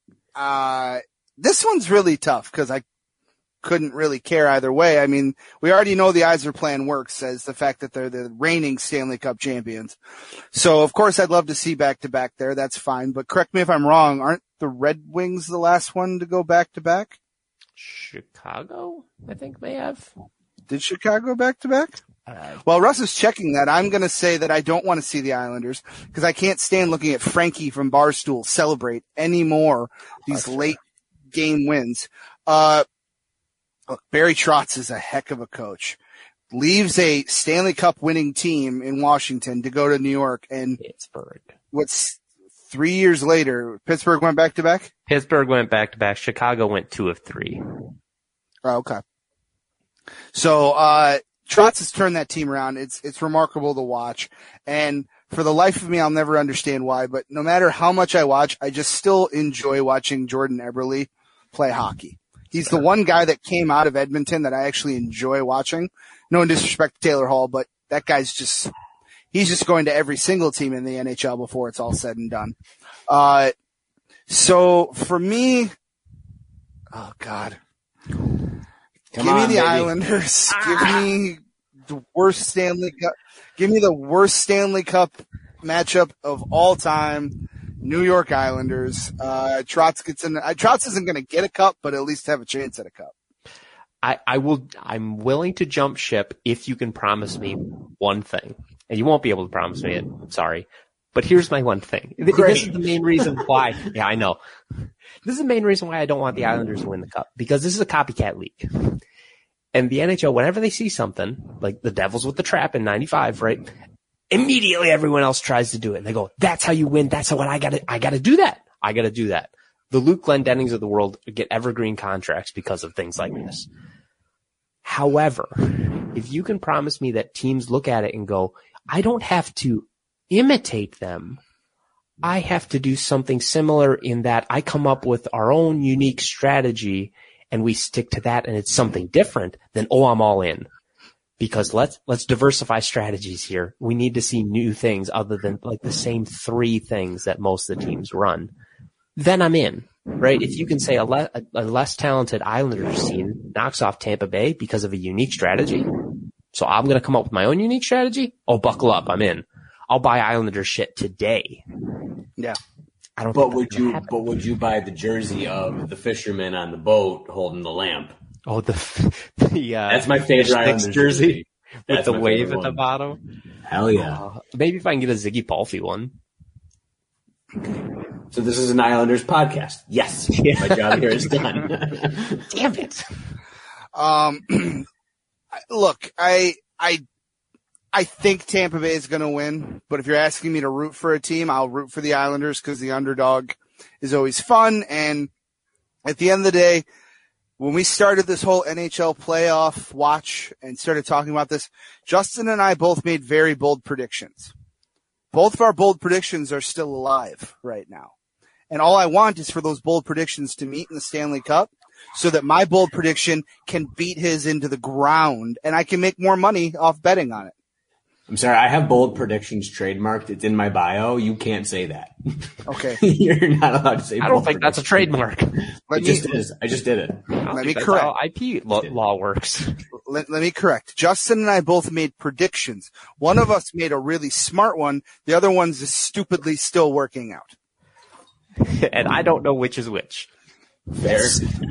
this one's really tough because I couldn't really care either way. I mean, we already know the Yzer plan works as the fact that they're the reigning Stanley Cup champions. So of course I'd love to see back to back there. That's fine. But correct me if I'm wrong. Aren't the Red Wings the last one to go back to back? Chicago, I think may have. Did Chicago back to back? Well, Russ is checking that. I'm going to say that I don't want to see the Islanders because I can't stand looking at Frankie from Barstool celebrate anymore these late game wins. Look, Barry Trotz is a heck of a coach. Leaves a Stanley Cup winning team in Washington to go to New York, and Pittsburgh. What's 3 years later? Pittsburgh went back to back? Pittsburgh went back to back. Chicago went 2 of 3. Oh, okay. So, Trotz has turned that team around. It's remarkable to watch. And for the life of me, I'll never understand why, but no matter how much I watch, I just still enjoy watching Jordan Eberle play hockey. He's the one guy that came out of Edmonton that I actually enjoy watching. No disrespect to Taylor Hall, but that guy's he's just going to every single team in the NHL before it's all said and done. So for me, oh God, give me the Islanders. Give me the worst Stanley Cup. Give me the worst Stanley Cup matchup of all time. New York Islanders. Trotz gets in. Trotz isn't going to get a cup, but at least have a chance at a cup. I'm willing to jump ship if you can promise me one thing. And you won't be able to promise me it. Sorry. But here's my one thing. This is the main reason why. Yeah, I know. This is the main reason why I don't want the Islanders to win the cup. Because this is a copycat league. And the NHL, whenever they see something, like the Devils with the trap in 95, right? Immediately everyone else tries to do it. And they go, that's how you win. That's how I gotta do that. I gotta do that. The Luke Glendennings of the world get evergreen contracts because of things like this. However, if you can promise me that teams look at it and go, I don't have to imitate them. I have to do something similar in that I come up with our own unique strategy and we stick to that and it's something different, then I'm all in. Because let's diversify strategies here. We need to see new things other than like the same 3 things that most of the teams run. Then I'm in, right? If you can say a less talented Islanders team knocks off Tampa Bay because of a unique strategy, so I'm going to come up with my own unique strategy, buckle up, I'm in. I'll buy Islanders shit today. Yeah. I don't. But would you buy the jersey of the fisherman on the boat holding the lamp? Oh, that's my favorite Islanders jersey with that's the wave at the bottom. Hell yeah! Maybe if I can get a Ziggy Palffy one. So this is an Islanders podcast. Yes, my job here is done. Damn it! Look, I think Tampa Bay is going to win, but if you're asking me to root for a team, I'll root for the Islanders because the underdog is always fun. And at the end of the day, when we started this whole NHL playoff watch and started talking about this, Justin and I both made very bold predictions. Both of our bold predictions are still alive right now. And all I want is for those bold predictions to meet in the Stanley Cup so that my bold prediction can beat his into the ground and I can make more money off betting on it. I'm sorry, I have bold predictions trademarked. It's in my bio. You can't say that. Okay. You're not allowed to say I don't think that's a trademark. It just is. I just did it. Let me correct. How IP law works. Let me correct. Justin and I both made predictions. One of us made a really smart one. The other one's is stupidly still working out. And I don't know which is which. Fair.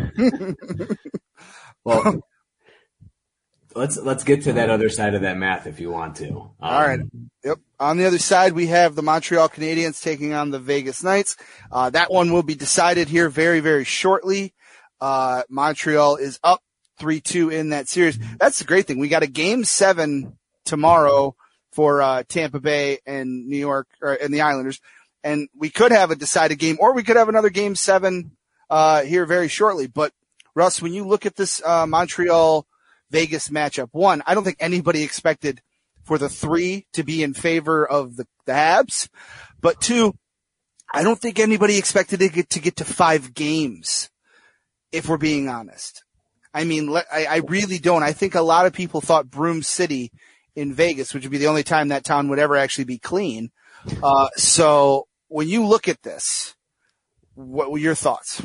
Well, let's get to that other side of that math if you want to. All right. Yep. On the other side, we have the Montreal Canadiens taking on the Vegas Knights. That one will be decided here very, very shortly. Montreal is up 3-2 in that series. That's the great thing. We got a Game 7 tomorrow for Tampa Bay and New York and the Islanders. And we could have a decided game, or we could have another Game 7 here very shortly. But, Russ, when you look at this Montreal-Vegas matchup, one, I don't think anybody expected for the 3 to be in favor of the Habs. But 2, I don't think anybody expected it to get to 5 games, if we're being honest. I mean, I really don't. I think a lot of people thought Broom City in Vegas, which would be the only time that town would ever actually be clean. So when you look at this, what were your thoughts?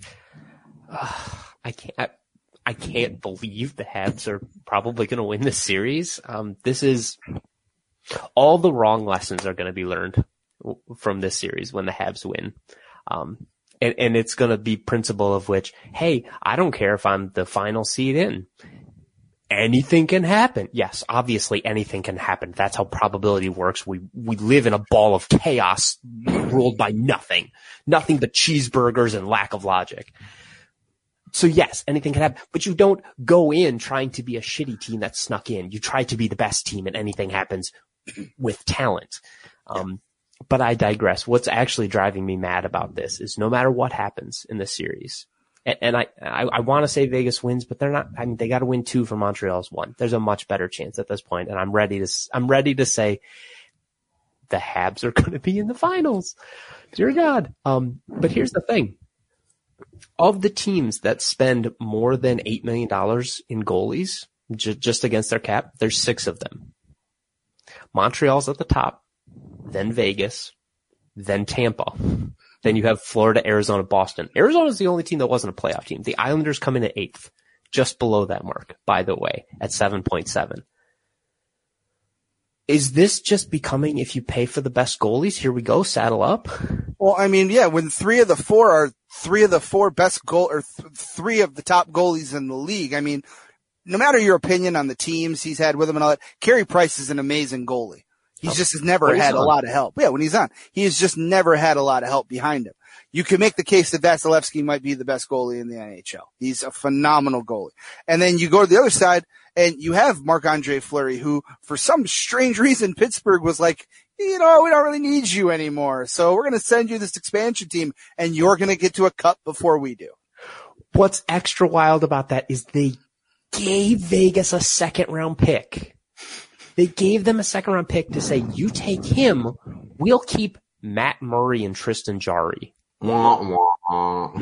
I can't believe the Habs are probably going to win this series. This is all the wrong lessons are going to be learned from this series when the Habs win. And it's going to be principle of which, hey, I don't care if I'm the final seed in. Anything can happen. Yes, obviously anything can happen. That's how probability works. We live in a ball of chaos ruled by nothing but cheeseburgers and lack of logic. So yes, anything can happen, but you don't go in trying to be a shitty team that snuck in. You try to be the best team and anything happens with talent. But I digress. What's actually driving me mad about this is no matter what happens in this series, and I want to say Vegas wins, but they're not. I mean, they got to win 2 for Montreal's 1. There's a much better chance at this point, and I'm ready to say the Habs are going to be in the finals. Dear God. But here's the thing: of the teams that spend more than $8 million in goalies just against their cap, there's 6 of them. Montreal's at the top, then Vegas, then Tampa. Then you have Florida, Arizona, Boston. Arizona's the only team that wasn't a playoff team. The Islanders come in at 8th, just below that mark, by the way, at 7.7. Is this just becoming, if you pay for the best goalies, here we go, saddle up? Well, I mean, yeah, when 3 of the 4 are 3 of the 4 best or 3 of the top goalies in the league, I mean, no matter your opinion on the teams he's had with him and all that, Carey Price is an amazing goalie. He's just has never had a lot of help. Yeah, when he's on. He has just never had a lot of help behind him. you can make the case that Vasilevsky might be the best goalie in the NHL. He's a phenomenal goalie. And then you go to the other side and you have Marc-Andre Fleury, who for some strange reason, Pittsburgh was like, we don't really need you anymore. So we're going to send you this expansion team and you're going to get to a cup before we do. What's extra wild about that is they gave Vegas a second-round pick. They gave them a second-round pick to say, you take him, we'll keep Matt Murray and Tristan Jarry. Wah, wah.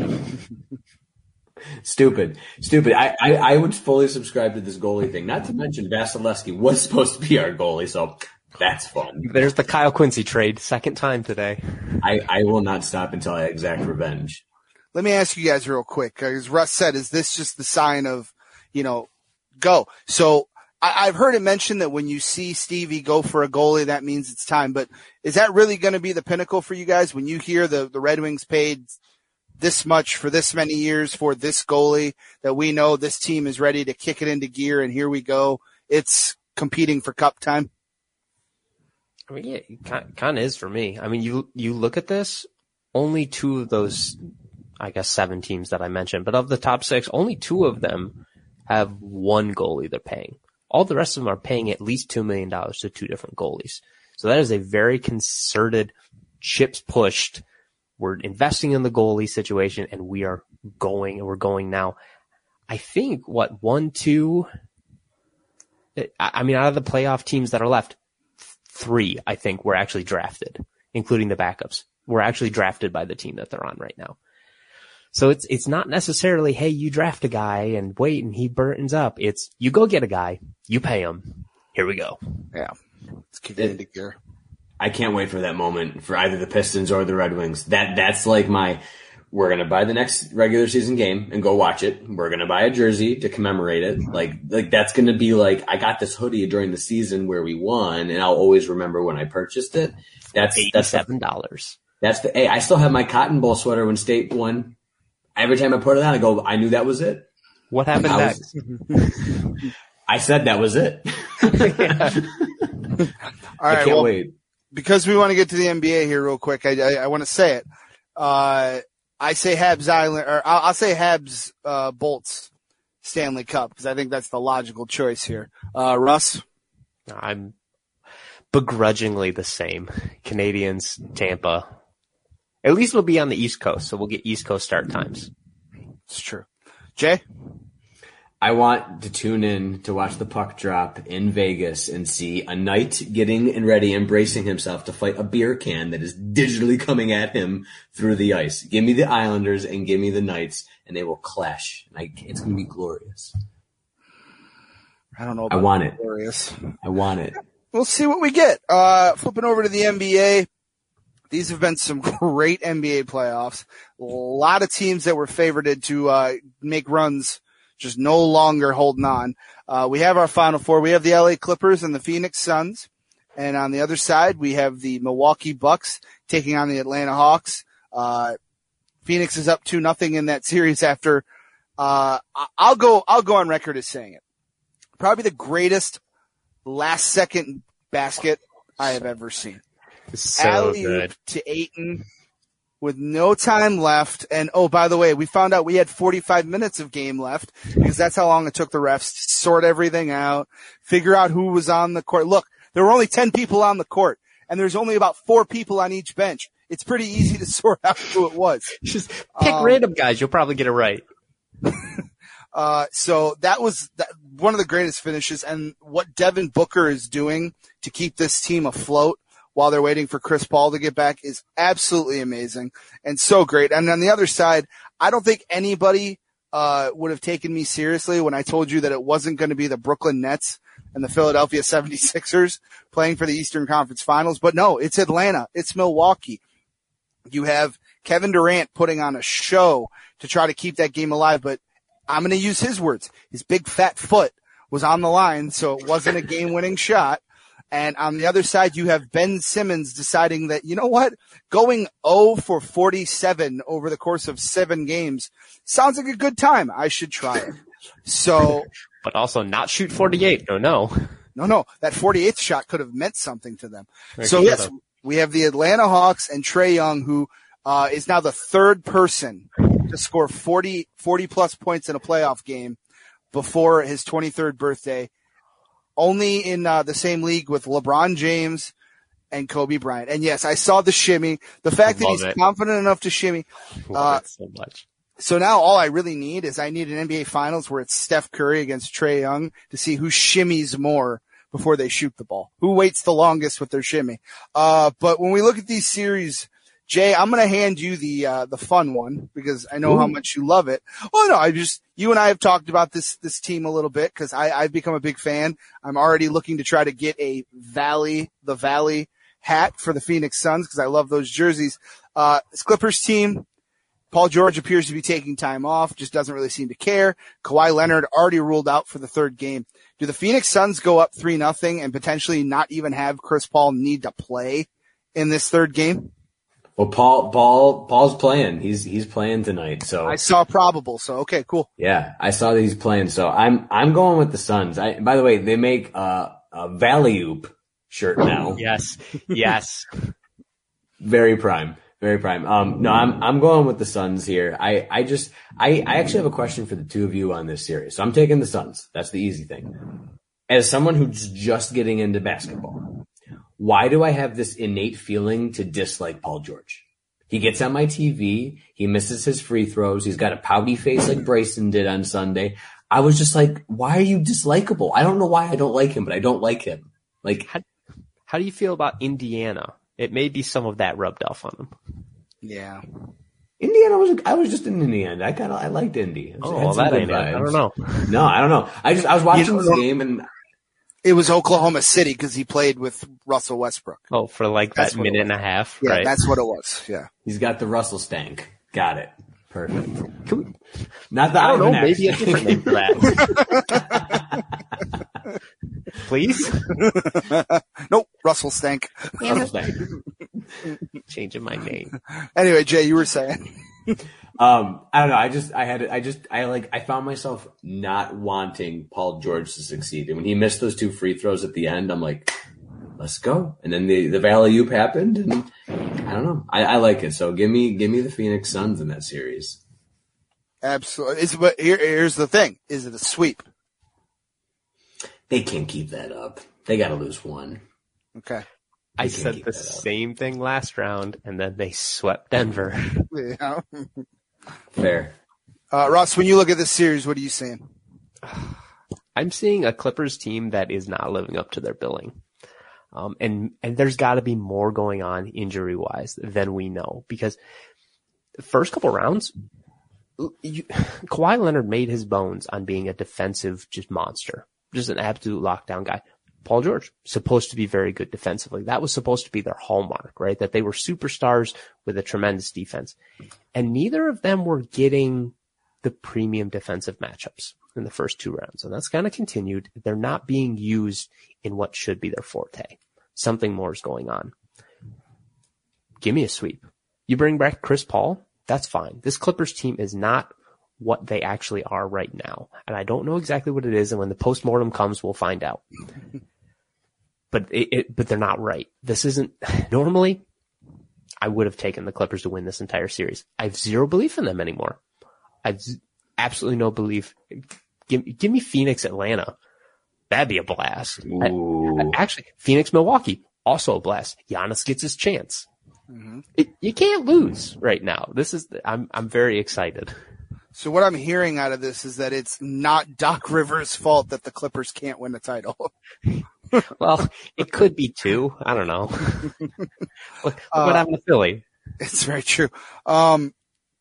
Stupid. I would fully subscribe to this goalie thing. Not to mention Vasilevsky was supposed to be our goalie, so that's fun. There's the Kyle Quincy trade, second time today. I will not stop until I exact revenge. Let me ask you guys real quick, as Russ said, is this just the sign of, go? So I've heard it mentioned that when you see Stevie go for a goalie, that means it's time. But is that really going to be the pinnacle for you guys when you hear the Red Wings paid this much for this many years for this goalie, that we know this team is ready to kick it into gear and here we go? It's competing for cup time. I mean, yeah, it kind of is for me. I mean, you look at this, only two of those, I guess 7 teams that I mentioned, but of the top 6, only 2 of them have one goalie they're paying. All the rest of them are paying at least $2 million to 2 different goalies. So that is a very concerted, chips pushed. We're investing in the goalie situation and we're going now. I think 1, 2, I mean, out of the playoff teams that are left, 3, I think, were actually drafted, including the backups. Were actually drafted by the team that they're on right now. So it's not necessarily, hey, you draft a guy and wait and he burns up. It's you go get a guy, you pay him. Here we go. Yeah. Let's kick it into gear. I can't wait for that moment for either the Pistons or the Red Wings. That's like we're going to buy the next regular season game and go watch it. We're going to buy a jersey to commemorate it. Like that's going to be like, I got this hoodie during the season where we won and I'll always remember when I purchased it. That's $87. Hey, I still have my Cotton Bowl sweater when State won. Every time I put it on, I go, I knew that was it. What happened next? I said that was it. All right, I can't wait. Because we want to get to the NBA here real quick, I want to say it. I say Habs Island, or I'll say Habs Bolts Stanley Cup because I think that's the logical choice here. Russ? I'm begrudgingly the same. Canadians, Tampa. At least we'll be on the East Coast, so we'll get East Coast start times. It's true. Jay? I want to tune in to watch the puck drop in Vegas and see a knight getting and ready, embracing himself to fight a beer can that is digitally coming at him through the ice. Give me the Islanders and give me the Knights, and they will clash. It's going to be glorious. I don't know about I want it. Glorious. I want it. We'll see what we get. Flipping over to the NBA. These have been some great NBA playoffs. A lot of teams that were favored to make runs just no longer holding on. We have our Final Four. We have the LA Clippers and the Phoenix Suns. And on the other side, we have the Milwaukee Bucks taking on the Atlanta Hawks. Phoenix is up 2-0 in that series after, I'll go on record as saying it. Probably the greatest last second basket I have ever seen. So Alley-oop to Ayton with no time left. And, oh, by the way, we found out we had 45 minutes of game left because that's how long it took the refs to sort everything out, figure out who was on the court. Look, there were only 10 people on the court, and there's only about 4 people on each bench. It's pretty easy to sort out who it was. Just pick random guys. You'll probably get it right. So that was one of the greatest finishes. And what Devin Booker is doing to keep this team afloat while they're waiting for Chris Paul to get back is absolutely amazing and so great. And on the other side, I don't think anybody would have taken me seriously when I told you that it wasn't going to be the Brooklyn Nets and the Philadelphia 76ers playing for the Eastern Conference Finals. But no, it's Atlanta. It's Milwaukee. You have Kevin Durant putting on a show to try to keep that game alive. But I'm going to use his words. His big fat foot was on the line, so it wasn't a game-winning shot. And on the other side, you have Ben Simmons deciding that, you know what, going 0 for 47 over the course of 7 games sounds like a good time. I should try it. So, but also not shoot 48. No. That 48th shot could have meant something to them. So yes, we have the Atlanta Hawks and Trae Young, who is now the third person to score 40 plus points in a playoff game before his 23rd birthday. Only in the same league with LeBron James and Kobe Bryant. And yes, I saw the shimmy. The fact that he's confident enough to shimmy. Love it so much. So now all I really need is I need an NBA Finals where it's Steph Curry against Trae Young to see who shimmies more before they shoot the ball. Who waits the longest with their shimmy. But when we look at these series, Jay, I'm going to hand you the fun one because I know how much you love it. Oh no, you and I have talked about this team a little bit because I've become a big fan. I'm already looking to try to get the Valley hat for the Phoenix Suns because I love those jerseys. This Clippers team, Paul George appears to be taking time off, just doesn't really seem to care. Kawhi Leonard already ruled out for the third game. Do the Phoenix Suns go up 3-0 and potentially not even have Chris Paul need to play in this third game? Well, Paul's playing. He's playing tonight. So I saw probable. So okay, cool. Yeah, I saw that he's playing. So I'm going with the Suns. By the way, they make a Valley-oop shirt now. Yes. Very prime. Very prime. No, I'm going with the Suns here. I actually have a question for the two of you on this series. So I'm taking the Suns. That's the easy thing. As someone who's just getting into basketball, why do I have this innate feeling to dislike Paul George? He gets on my TV. He misses his free throws. He's got a pouty face like Bryson did on Sunday. I was just like, why are you dislikable? I don't know why I don't like him, but I don't like him. Like, how do you feel about Indiana? It may be some of that rubbed off on him. Yeah. Indiana I was just in Indiana. I liked Indy. That ain't it. I don't know. No, I don't know. I was watching this game and it was Oklahoma City because he played with Russell Westbrook. Oh, for like that minute and a half. Yeah, right? That's what it was. Yeah. He's got the Russell stank. Got it. Perfect. Not the I don't know. Maybe a different name for that. Please? Nope. Russell Stank. Russell Stank. Changing my name. Anyway, Jay, you were saying. I don't know. I found myself not wanting Paul George to succeed. And when he missed those two free throws at the end, I'm like, let's go. And then the Valley-oop happened and I don't know. I like it. So give me the Phoenix Suns in that series. Absolutely. But here's the thing. Is it a sweep? They can't keep that up. They got to lose one. Okay. I said the same thing last round, and then they swept Denver. Yeah. Fair. Ross, when you look at this series, what are you seeing? I'm seeing a Clippers team that is not living up to their billing. And there's got to be more going on injury-wise than we know. Because the first couple rounds, Kawhi Leonard made his bones on being a defensive just monster. Just an absolute lockdown guy. Paul George, supposed to be very good defensively. That was supposed to be their hallmark, right? That they were superstars with a tremendous defense. And neither of them were getting the premium defensive matchups in the first two rounds. And that's kind of continued. They're not being used in what should be their forte. Something more is going on. Give me a sweep. You bring back Chris Paul, that's fine. This Clippers team is not what they actually are right now. And I don't know exactly what it is. And when the postmortem comes, we'll find out. But they're not right. This isn't normally I would have taken the Clippers to win this entire series. I have zero belief in them anymore. I've absolutely no belief. Give me Phoenix, Atlanta. That'd be a blast. Actually, Phoenix, Milwaukee, also a blast. Giannis gets his chance. Mm-hmm. You can't lose right now. I'm very excited. So what I'm hearing out of this is that it's not Doc Rivers' fault that the Clippers can't win the title. Well, it could be too. I don't know. What happened to Philly? It's very true. I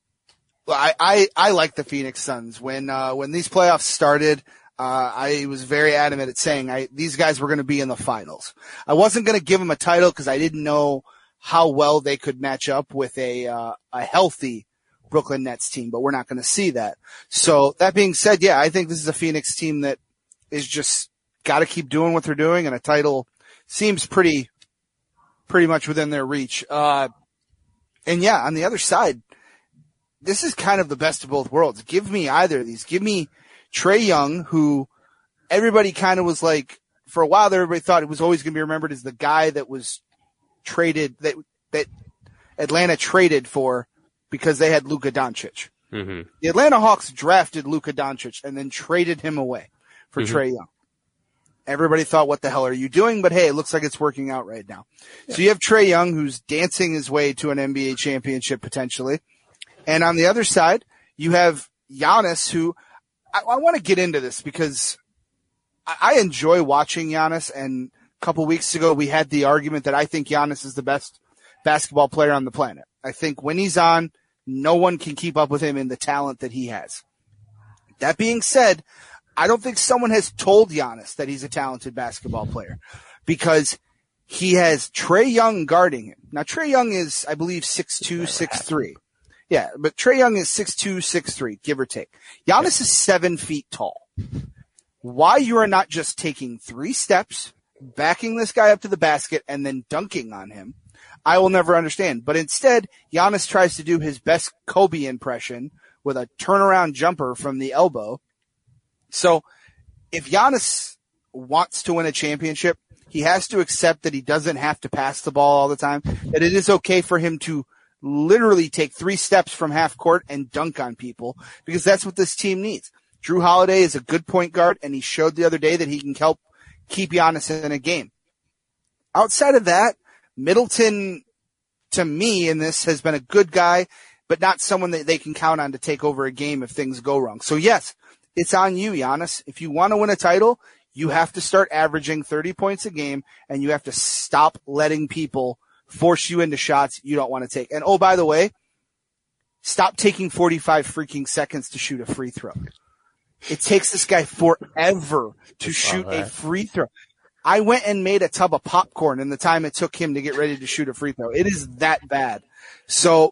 like the Phoenix Suns. When these playoffs started, I was very adamant at saying these guys were going to be in the finals. I wasn't going to give them a title because I didn't know how well they could match up with a healthy Brooklyn Nets team, but we're not going to see that. So that being said, yeah, I think this is a Phoenix team that is just got to keep doing what they're doing, and a title seems pretty much within their reach. And yeah, on the other side, this is kind of the best of both worlds. Give me either of these. Give me Trae Young, who everybody kind of was like, for a while there, everybody thought it was always going to be remembered as the guy that was traded, that Atlanta traded for because they had Luka Doncic. Mm-hmm. The Atlanta Hawks drafted Luka Doncic and then traded him away for Trae Young. Everybody thought, what the hell are you doing? But hey, it looks like it's working out right now. Yeah. So you have Trae Young, who's dancing his way to an NBA championship potentially. And on the other side, you have Giannis, who I want to get into this because I enjoy watching Giannis. And a couple weeks ago, we had the argument that I think Giannis is the best basketball player on the planet. I think when he's on, no one can keep up with him in the talent that he has. That being said, I don't think someone has told Giannis that he's a talented basketball player because he has Trae Young guarding him. Now, Trae Young is, I believe, 6'2", 6'3". Yeah, but Trae Young is 6'2", 6'3", give or take. Giannis is 7 feet tall. Why you are not just taking 3 steps, backing this guy up to the basket, and then dunking on him, I will never understand. But instead, Giannis tries to do his best Kobe impression with a turnaround jumper from the elbow. So if Giannis wants to win a championship, he has to accept that he doesn't have to pass the ball all the time, that it is okay for him to literally take 3 steps from half court and dunk on people, because that's what this team needs. Drew Holiday is a good point guard, and he showed the other day that he can help keep Giannis in a game. Outside of that, Middleton, to me, in this has been a good guy, but not someone that they can count on to take over a game if things go wrong. So yes, it's on you, Giannis. If you want to win a title, you have to start averaging 30 points a game, and you have to stop letting people force you into shots you don't want to take. And oh, by the way, stop taking 45 freaking seconds to shoot a free throw. It takes this guy forever to shoot a free throw. I went and made a tub of popcorn in the time it took him to get ready to shoot a free throw. It is that bad. So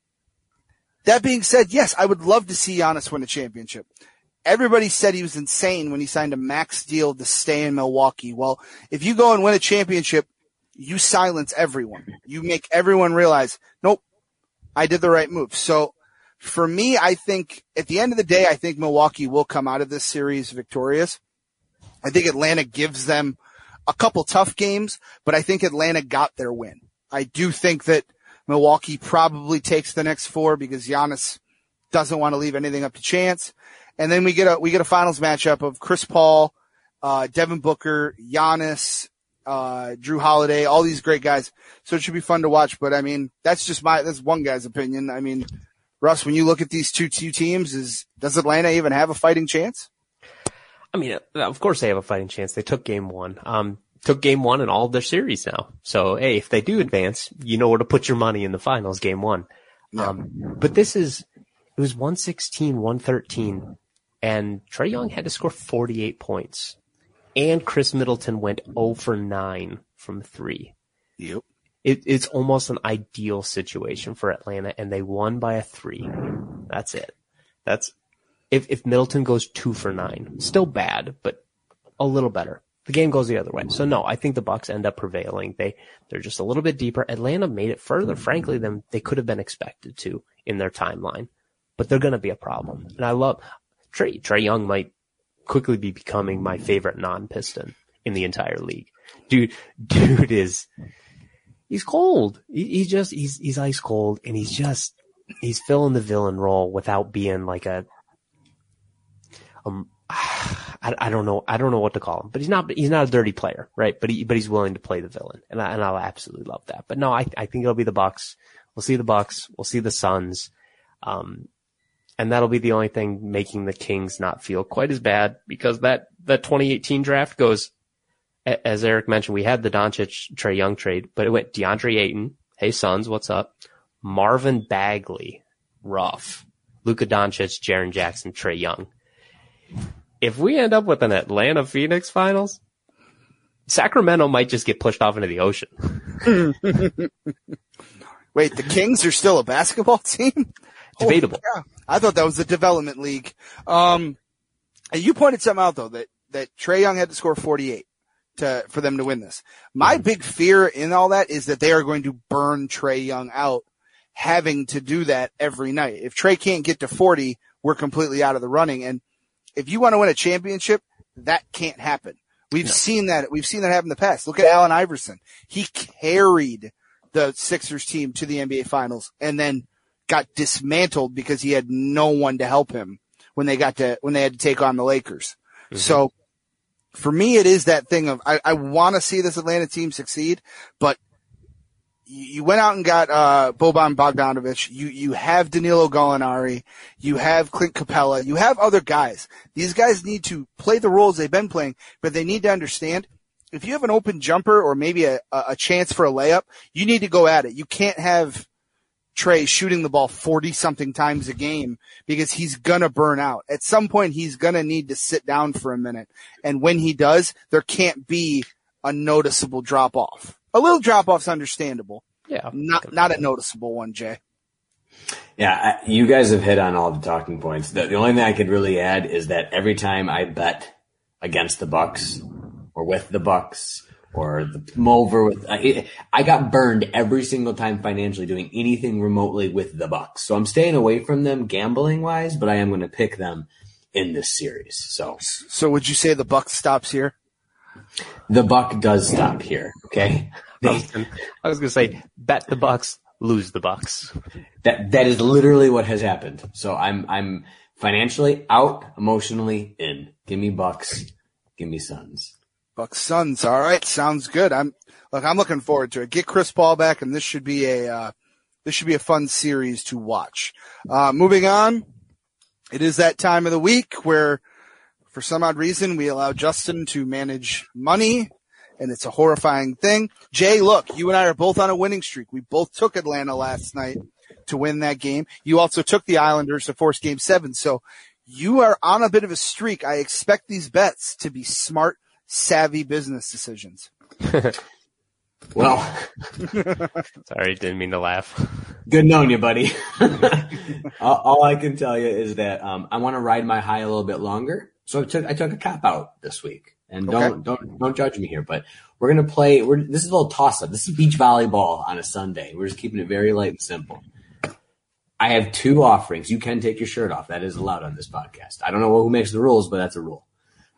that being said, yes, I would love to see Giannis win a championship. Everybody said he was insane when he signed a max deal to stay in Milwaukee. Well, if you go and win a championship, you silence everyone. You make everyone realize, nope, I did the right move. So for me, I think at the end of the day, I think Milwaukee will come out of this series victorious. I think Atlanta gives them a couple tough games, but I think Atlanta got their win. I do think that Milwaukee probably takes the next 4 because Giannis doesn't want to leave anything up to chance. And then we get a finals matchup of Chris Paul, Devin Booker, Giannis, Drew Holiday, all these great guys. So it should be fun to watch. But I mean, that's one guy's opinion. I mean, Russ, when you look at these two teams, does Atlanta even have a fighting chance? I mean, of course they have a fighting chance. They took game 1. Took game 1 in all of their series now. So, hey, if they do advance, you know where to put your money in the finals, game 1. Yeah. But it was 116-113, and Trae Young had to score 48 points. And Chris Middleton went 0 for 9 from 3. Yep. It's almost an ideal situation for Atlanta, and they won by a 3. That's it. If Middleton goes 2 for 9, still bad, but a little better. The game goes the other way. So no, I think the Bucks end up prevailing. They're just a little bit deeper. Atlanta made it further, frankly, than they could have been expected to in their timeline. But they're going to be a problem. And I love Trae Young might quickly be becoming my favorite non-Piston in the entire league. Dude he's cold. He's ice cold, and he's filling the villain role without being like I don't know what to call him, but he's not a dirty player, right? But he's willing to play the villain, and I'll absolutely love that. But no, I think it'll be the Bucks. We'll see the Bucks. We'll see the Suns. And that'll be the only thing making the Kings not feel quite as bad, because that 2018 draft goes, as Eric mentioned, we had the Doncic Trae Young trade, but it went DeAndre Ayton. Hey, Suns, what's up? Marvin Bagley, rough. Luka Doncic, Jaren Jackson, Trae Young. If we end up with an Atlanta Phoenix finals, Sacramento might just get pushed off into the ocean. Wait, the Kings are still a basketball team? Debatable. Oh, yeah. I thought that was the development league. And you pointed something out though, that Trae Young had to score 48 for them to win this. My big fear in all that is that they are going to burn Trae Young out having to do that every night. If Trae can't get to 40, we're completely out of the running. And if you want to win a championship, that can't happen. We've seen that. We've seen that happen in the past. Look at Allen Iverson. He carried the Sixers team to the NBA Finals and then got dismantled because he had no one to help him when they had to take on the Lakers. Mm-hmm. So for me, it is that thing of I want to see this Atlanta team succeed, but you went out and got Boban Bogdanović. You have Danilo Gallinari. You have Clint Capella. You have other guys. These guys need to play the roles they've been playing, but they need to understand if you have an open jumper or maybe a chance for a layup, you need to go at it. You can't have Trey shooting the ball 40-something times a game because he's going to burn out. At some point, he's going to need to sit down for a minute. And when he does, there can't be a noticeable drop-off. A little drop-off's understandable. Yeah. Not a noticeable one, Jay. Yeah, you guys have hit on all the talking points. The only thing I could really add is that every time I bet against the Bucks or with the Bucks or the mover with, I got burned every single time financially doing anything remotely with the Bucks. So I'm staying away from them gambling wise, but I am going to pick them in this series. So would you say the Bucks stops here? The buck does stop here. Okay. I was going to say, bet the Bucks, lose the Bucks. That is literally what has happened. So I'm financially out, emotionally in. Give me Bucks. Give me Suns. Bucks Suns. All right. Sounds good. I'm looking forward to it. Get Chris Paul back, and this should be a fun series to watch. Moving on. It is that time of the week where, for some odd reason, we allow Justin to manage money, and it's a horrifying thing. Jay, look, you and I are both on a winning streak. We both took Atlanta last night to win that game. You also took the Islanders to force Game 7, so you are on a bit of a streak. I expect these bets to be smart, savvy business decisions. Well, sorry, didn't mean to laugh. Good knowing you, buddy. All I can tell you is that I want to ride my high a little bit longer. So I took a cop out this week, and don't judge me here, but we're gonna play. This is a little toss up. This is beach volleyball on a Sunday. We're just keeping it very light and simple. I have two offerings. You can take your shirt off. That is allowed on this podcast. I don't know who makes the rules, but that's a rule.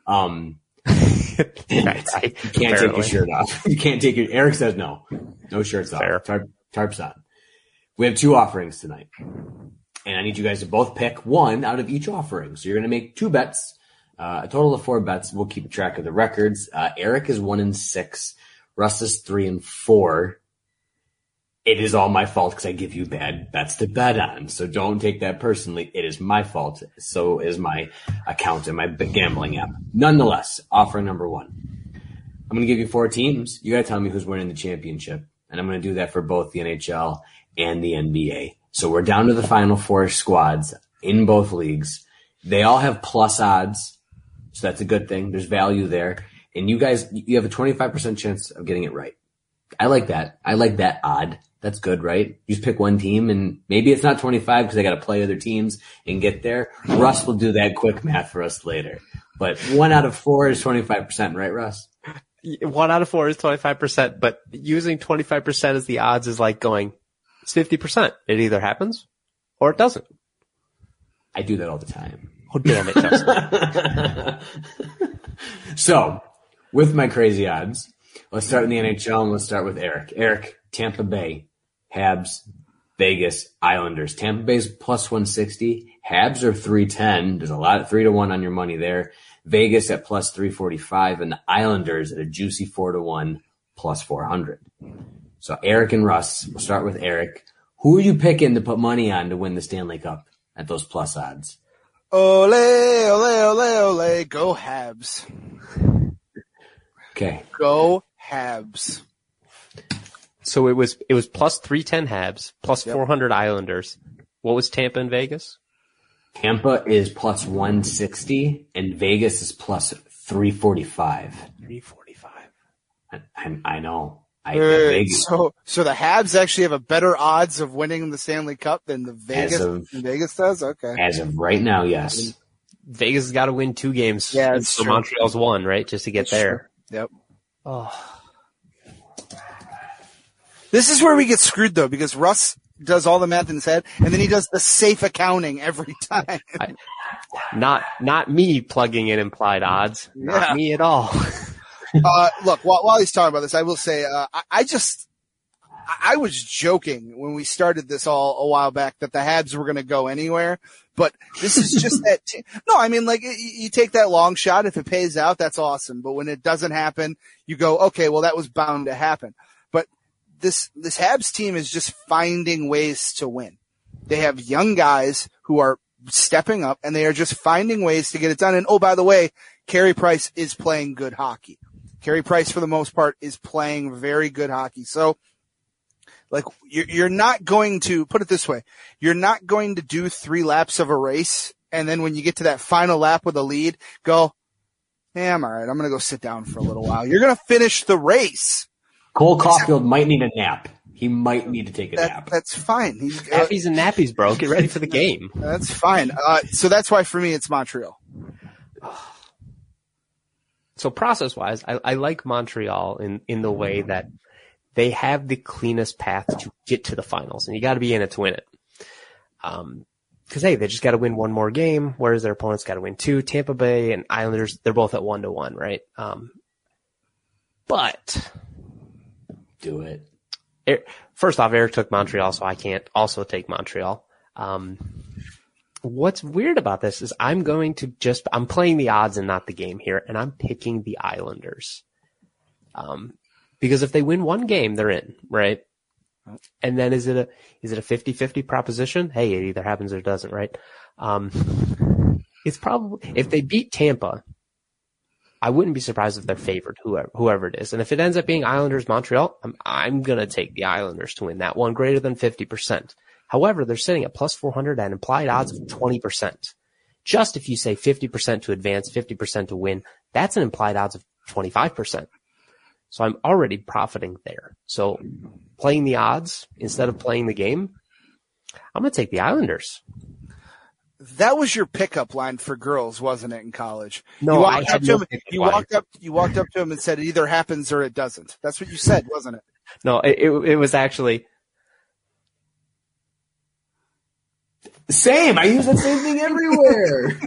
You can't take your shirt off. You can't take your. Eric says no shirts off. Tarps on. We have two offerings tonight, and I need you guys to both pick one out of each offering. So you're gonna make two bets. A total of 4 bets. We'll keep track of the records. Eric is 1-6. Russ is 3-4. It is all my fault because I give you bad bets to bet on. So don't take that personally. It is my fault. So is my account and my gambling app. Nonetheless, offering number 1. I'm going to give you 4 teams. You got to tell me who's winning the championship. And I'm going to do that for both the NHL and the NBA. So we're down to the final 4 squads in both leagues. They all have plus odds. So that's a good thing. There's value there. And you guys, you have a 25% chance of getting it right. I like that. I like that odd. That's good, right? You just pick one team, and maybe it's not 25 because they got to play other teams and get there. Russ will do that quick math for us later. But 1 out of 4 is 25%, right, Russ? 1 out of 4 is 25%, but using 25% as the odds is like going, it's 50%. It either happens or it doesn't. I do that all the time. Oh, damn it, Justin. So, with my crazy odds, let's start in the NHL and let's start with Eric. Eric, Tampa Bay, Habs, Vegas, Islanders. Tampa Bay's plus 160. Habs are 310. There's a lot, 3-1 on your money there. Vegas at plus 345 and the Islanders at a juicy 4-1 plus 400. So Eric and Russ, we'll start with Eric. Who are you picking to put money on to win the Stanley Cup at those plus odds? Ole, ole, ole, ole. Go Habs. Okay. Go Habs. So it was plus 310 Habs, plus 400 Islanders. What was Tampa and Vegas? Tampa is plus 160 and Vegas is plus 345. 345. I know. So the Habs actually have a better odds of winning the Stanley Cup than the Vegas does? Okay. As of right now, yes. Vegas has got to win 2 games. Yeah, it's so true. Montreal's 1, right? Just to get there. True. Yep. Oh. This is where we get screwed though, because Russ does all the math in his head, and then he does the safe accounting every time. Not me plugging in implied odds. Not me at all. Look, while he's talking about this, I will say, I was joking when we started this all a while back that the Habs were going to go anywhere, but this is just that. No, I mean, like you take that long shot. If it pays out, that's awesome. But when it doesn't happen, you go, okay, well, that was bound to happen. But this Habs team is just finding ways to win. They have young guys who are stepping up, and they are just finding ways to get it done. And oh, by the way, Carey Price is playing good hockey. Carey Price, for the most part, is playing very good hockey. So, like, you're not going to, put it this way, you're not going to do 3 laps of a race, and then when you get to that final lap with a lead, go, hey, I'm all right. I'm going to go sit down for a little while. You're going to finish the race. Cole Caulfield might need a nap. He might need to take a nap. That's fine. Nappies and nappies, bro. Get ready for the game. That's fine. So that's why for me it's Montreal. So process-wise, I like Montreal in the way that they have the cleanest path to get to the finals, and you got to be in it to win it. Because hey, they just got to win one more game, whereas their opponents got to win 2. Tampa Bay and Islanders, they're both at 1-1, right? But do it. First off, Eric took Montreal, so I can't also take Montreal. What's weird about this is I'm playing the odds and not the game here, and I'm picking the Islanders. Because if they win one game, they're in, right? And then is it a 50-50 proposition? Hey, it either happens or doesn't, right? It's probably, if they beat Tampa, I wouldn't be surprised if they're favored, whoever it is. And if it ends up being Islanders Montreal, I'm going to take the Islanders to win that one greater than 50%. However, they're sitting at plus 400 at implied odds of 20%. Just if you say 50% to advance, 50% to win, that's an implied odds of 25%. So I'm already profiting there. So playing the odds instead of playing the game, I'm going to take the Islanders. That was your pickup line for girls, wasn't it, in college? No, you walked up to him and said it either happens or it doesn't. That's what you said, wasn't it? No, it was actually same. I use that same thing everywhere.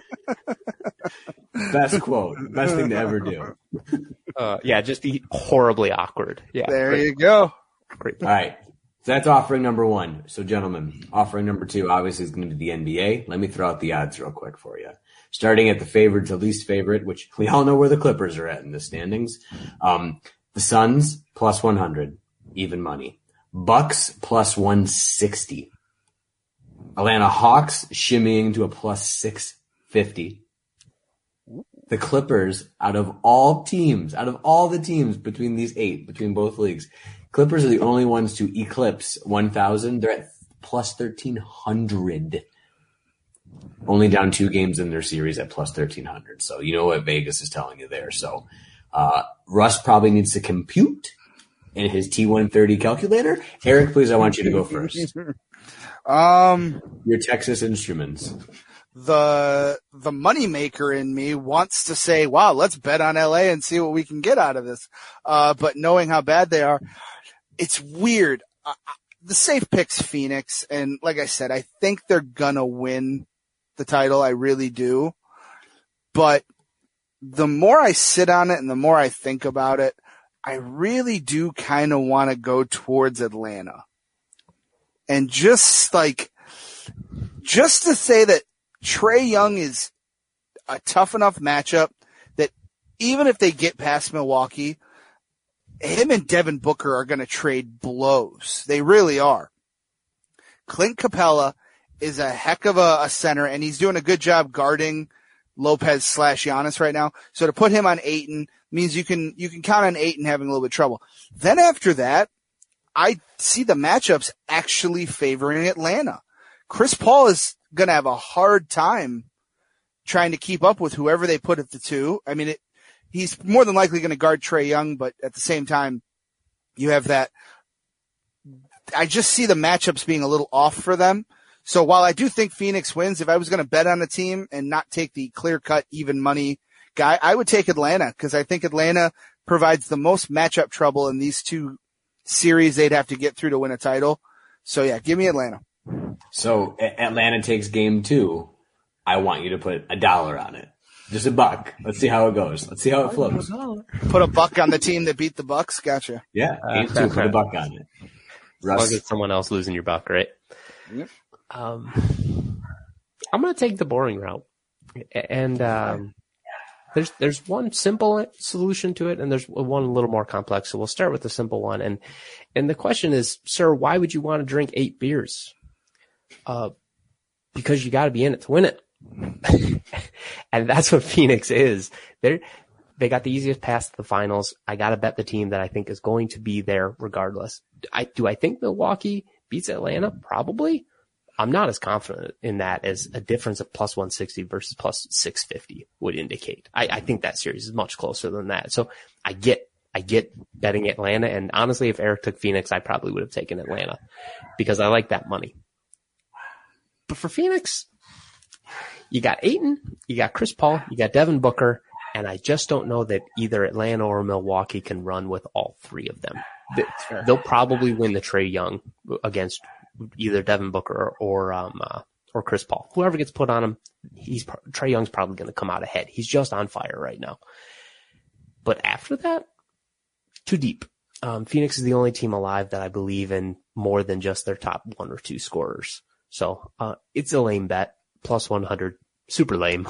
Best quote. Best thing to ever do. Yeah, just be horribly awkward. Yeah. There you go. Great. All right. So that's offering number 1. So gentlemen, offering number 2 obviously is going to be the NBA. Let me throw out the odds real quick for you. Starting at the favorite to least favorite, which we all know where the Clippers are at in the standings. The Suns plus 100, even money. Bucks plus 160. Atlanta Hawks shimmying to a plus 650. The Clippers, out of all the teams between these 8, between both leagues, Clippers are the only ones to eclipse 1,000. They're at plus 1,300. Only down 2 games in their series at plus 1,300. So you know what Vegas is telling you there. So Russ probably needs to compute in his T130 calculator. Eric, please, I want you to go first. Your Texas Instruments. The moneymaker in me wants to say, wow, let's bet on LA and see what we can get out of this. But knowing how bad they are, it's weird. The safe pick's Phoenix. And like I said, I think they're gonna win the title. I really do. But the more I sit on it and the more I think about it, I really do kind of want to go towards Atlanta. And just to say that Trae Young is a tough enough matchup that even if they get past Milwaukee, him and Devin Booker are going to trade blows. They really are. Clint Capella is a heck of a center, and he's doing a good job guarding Lopez / Giannis right now. So to put him on Ayton means you can count on Ayton having a little bit of trouble. Then after that, I see the matchups actually favoring Atlanta. Chris Paul is going to have a hard time trying to keep up with whoever they put at the 2. I mean, he's more than likely going to guard Trae Young, but at the same time, you have that. I just see the matchups being a little off for them. So while I do think Phoenix wins, if I was going to bet on a team and not take the clear-cut, even money guy, I would take Atlanta because I think Atlanta provides the most matchup trouble in these 2 series they'd have to get through to win a title. So yeah, give me Atlanta. So Atlanta takes game 2. I want you to put $1 on it. Just $1. Let's see how it goes. Let's see how it flows. Put $1 on the team that beat the Bucks. Gotcha. Yeah, game 2. Put $1 on it. As long as it's someone else losing your buck, right? Yep. I'm going to take the boring route. And there's one simple solution to it, and there's one a little more complex. So we'll start with the simple one. And the question is, sir, why would you want to drink 8 beers? Because you got to be in it to win it. And that's what Phoenix is. They got the easiest pass to the finals. I got to bet the team that I think is going to be there regardless. Do I think Milwaukee beats Atlanta? Probably. I'm not as confident in that as a difference of plus 160 versus plus 650 would indicate. I think that series is much closer than that. So I get betting Atlanta. And honestly, if Eric took Phoenix, I probably would have taken Atlanta because I like that money. But for Phoenix, you got Ayton, you got Chris Paul, you got Devin Booker, and I just don't know that either Atlanta or Milwaukee can run with all three of them. They'll probably win the Trae Young against either Devin Booker or Chris Paul. Whoever gets put on him, Trae Young's probably going to come out ahead. He's just on fire right now. But after that, too deep. Phoenix is the only team alive that I believe in more than just their top 1 or 2 scorers. So it's a lame bet. Plus 100. Super lame.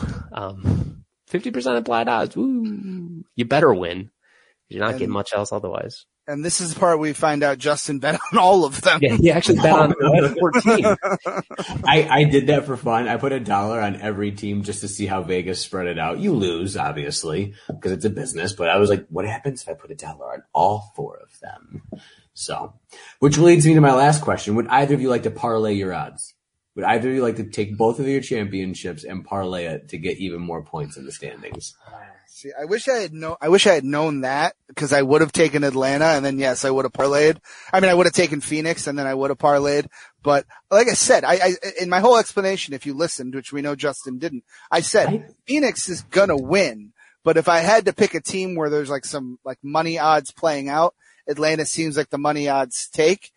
50% implied odds. Woo. You better win. You're not getting much else otherwise. And this is the part we find out Justin bet on all of them. Yeah, he actually bet on 14. I did that for fun. I put $1 on every team just to see how Vegas spread it out. You lose, obviously, because it's a business. But I was like, what happens if I put $1 on all 4 of them? So, which leads me to my last question. Would either of you like to parlay your odds? Would either of you like to take both of your championships and parlay it to get even more points in the standings? See, I wish I had known that because I would have taken Atlanta and then yes, I would have parlayed. I mean, I would have taken Phoenix and then I would have parlayed. But like I said, I in my whole explanation, if you listened, which we know Justin didn't, I said Phoenix is gonna win. But if I had to pick a team where there's like some like money odds playing out, Atlanta seems like the money odds take.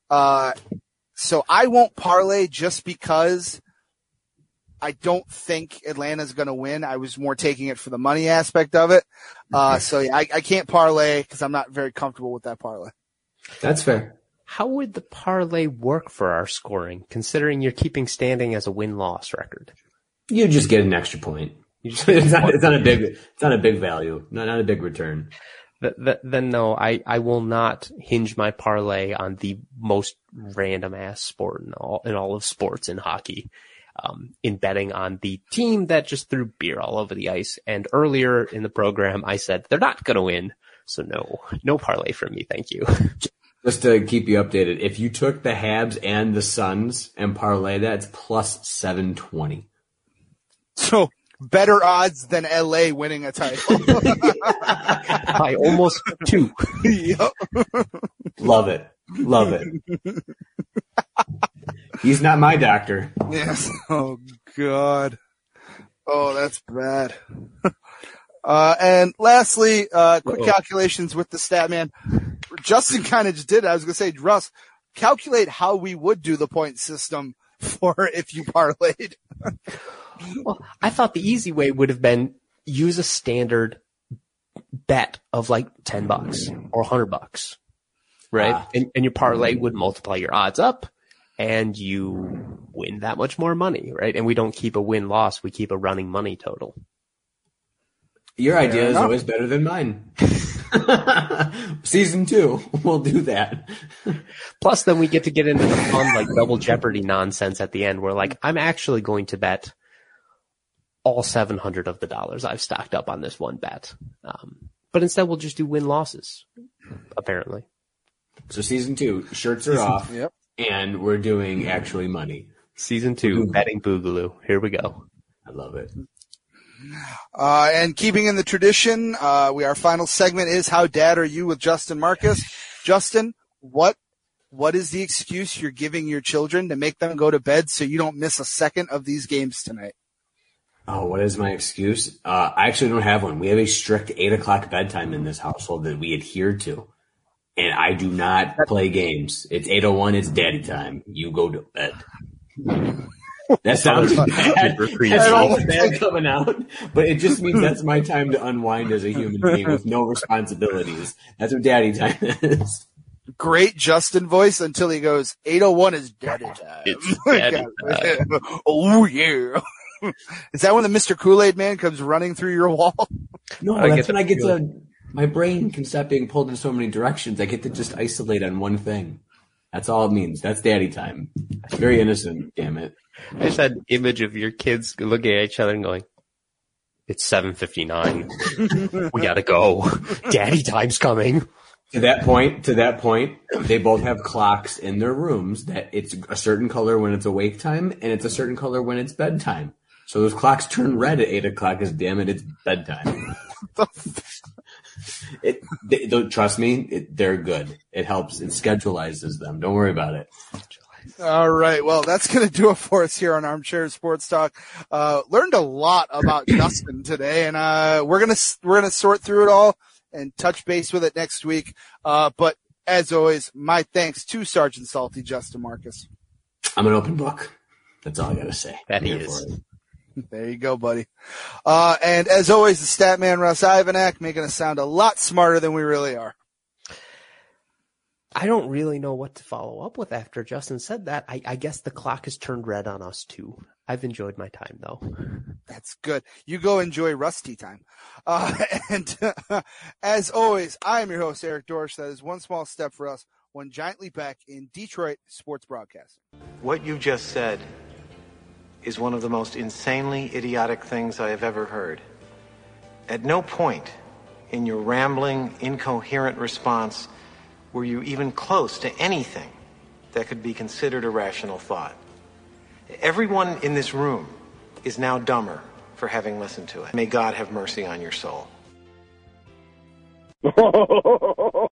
So I won't parlay just because I don't think Atlanta's going to win. I was more taking it for the money aspect of it. So yeah, I can't parlay because I'm not very comfortable with that parlay. That's fair. How would the parlay work for our scoring, considering you're keeping standing as a win-loss record? You just get an extra point. It's not a big value, not a big return. Then no, I will not hinge my parlay on the most random ass sport in all of sports in hockey. In betting on the team that just threw beer all over the ice. And earlier in the program, I said they're not going to win. So no parlay from me. Thank you. Just to keep you updated, if you took the Habs and the Suns and parlay that, it's plus 720. So better odds than LA winning a title. By almost 2. Yep. Love it. He's not my doctor. Yes. Oh God. Oh, that's bad. And lastly, quick calculations with the stat man. Justin kind of just did it. I was going to say, Russ, calculate how we would do the point system for if you parlayed. Well, I thought the easy way would have been use a standard bet of like $10 or $100, right? And your parlay would multiply your odds up and you win that much more money, right? And we don't keep a win-loss. We keep a running money total. Your idea is always better than mine. Season 2, we'll do that. Plus, then we get to get into the fun, like, double Jeopardy nonsense at the end where, like, I'm actually going to bet all 700 of the dollars I've stocked up on this one bet. But instead, we'll just do win-losses, apparently. So Season 2, shirts are off, yep. And we're doing actually money. Season 2, betting Boogaloo. Here we go. I love it. And keeping in the tradition, our final segment is How Dad Are You with Justin Marcus. Justin, what is the excuse you're giving your children to make them go to bed so you don't miss a second of these games tonight? Oh, what is my excuse? I actually don't have one. We have a strict 8:00 bedtime in this household that we adhere to. And I do not play games. It's 8:01. It's daddy time. You go to bed. That sounds bad. That's all bad coming out. But it just means that's my time to unwind as a human being with no responsibilities. That's what daddy time is. Great Justin voice until he goes, 801 is daddy time. It's daddy time. Oh, yeah. Is that when the Mr. Kool-Aid man comes running through your wall? No, that's when I get to, my brain can stop being pulled in so many directions. I get to just isolate on one thing. That's all it means. That's daddy time. It's very innocent, damn it. I just had an image of your kids looking at each other and going, it's 7:59. We gotta go. Daddy time's coming. To that point, they both have clocks in their rooms that it's a certain color when it's awake time and it's a certain color when it's bedtime. So those clocks turn red at 8 o'clock because damn it, it's bedtime. Don't trust me. They're good. It helps. It schedulizes them. Don't worry about it. All right. Well, that's going to do it for us here on Armchair Sports Talk. Learned a lot about Justin today, and we're going to sort through it all and touch base with it next week. But as always, my thanks to Sergeant Salty, Justin Marcus. I'm an open book. That's all I got to say. That he is. There you go, buddy. And as always, the stat man, Russ Ivanak, making us sound a lot smarter than we really are. I don't really know what to follow up with after Justin said that. I guess the clock has turned red on us too. I've enjoyed my time though. That's good. You go enjoy Rusty time. And as always, I am your host, Eric Dorsch. That is one small step for us, one giant leap back in Detroit sports broadcasting. What you just said is one of the most insanely idiotic things I have ever heard. At no point in your rambling, incoherent response were you even close to anything that could be considered a rational thought. Everyone in this room is now dumber for having listened to it. May God have mercy on your soul.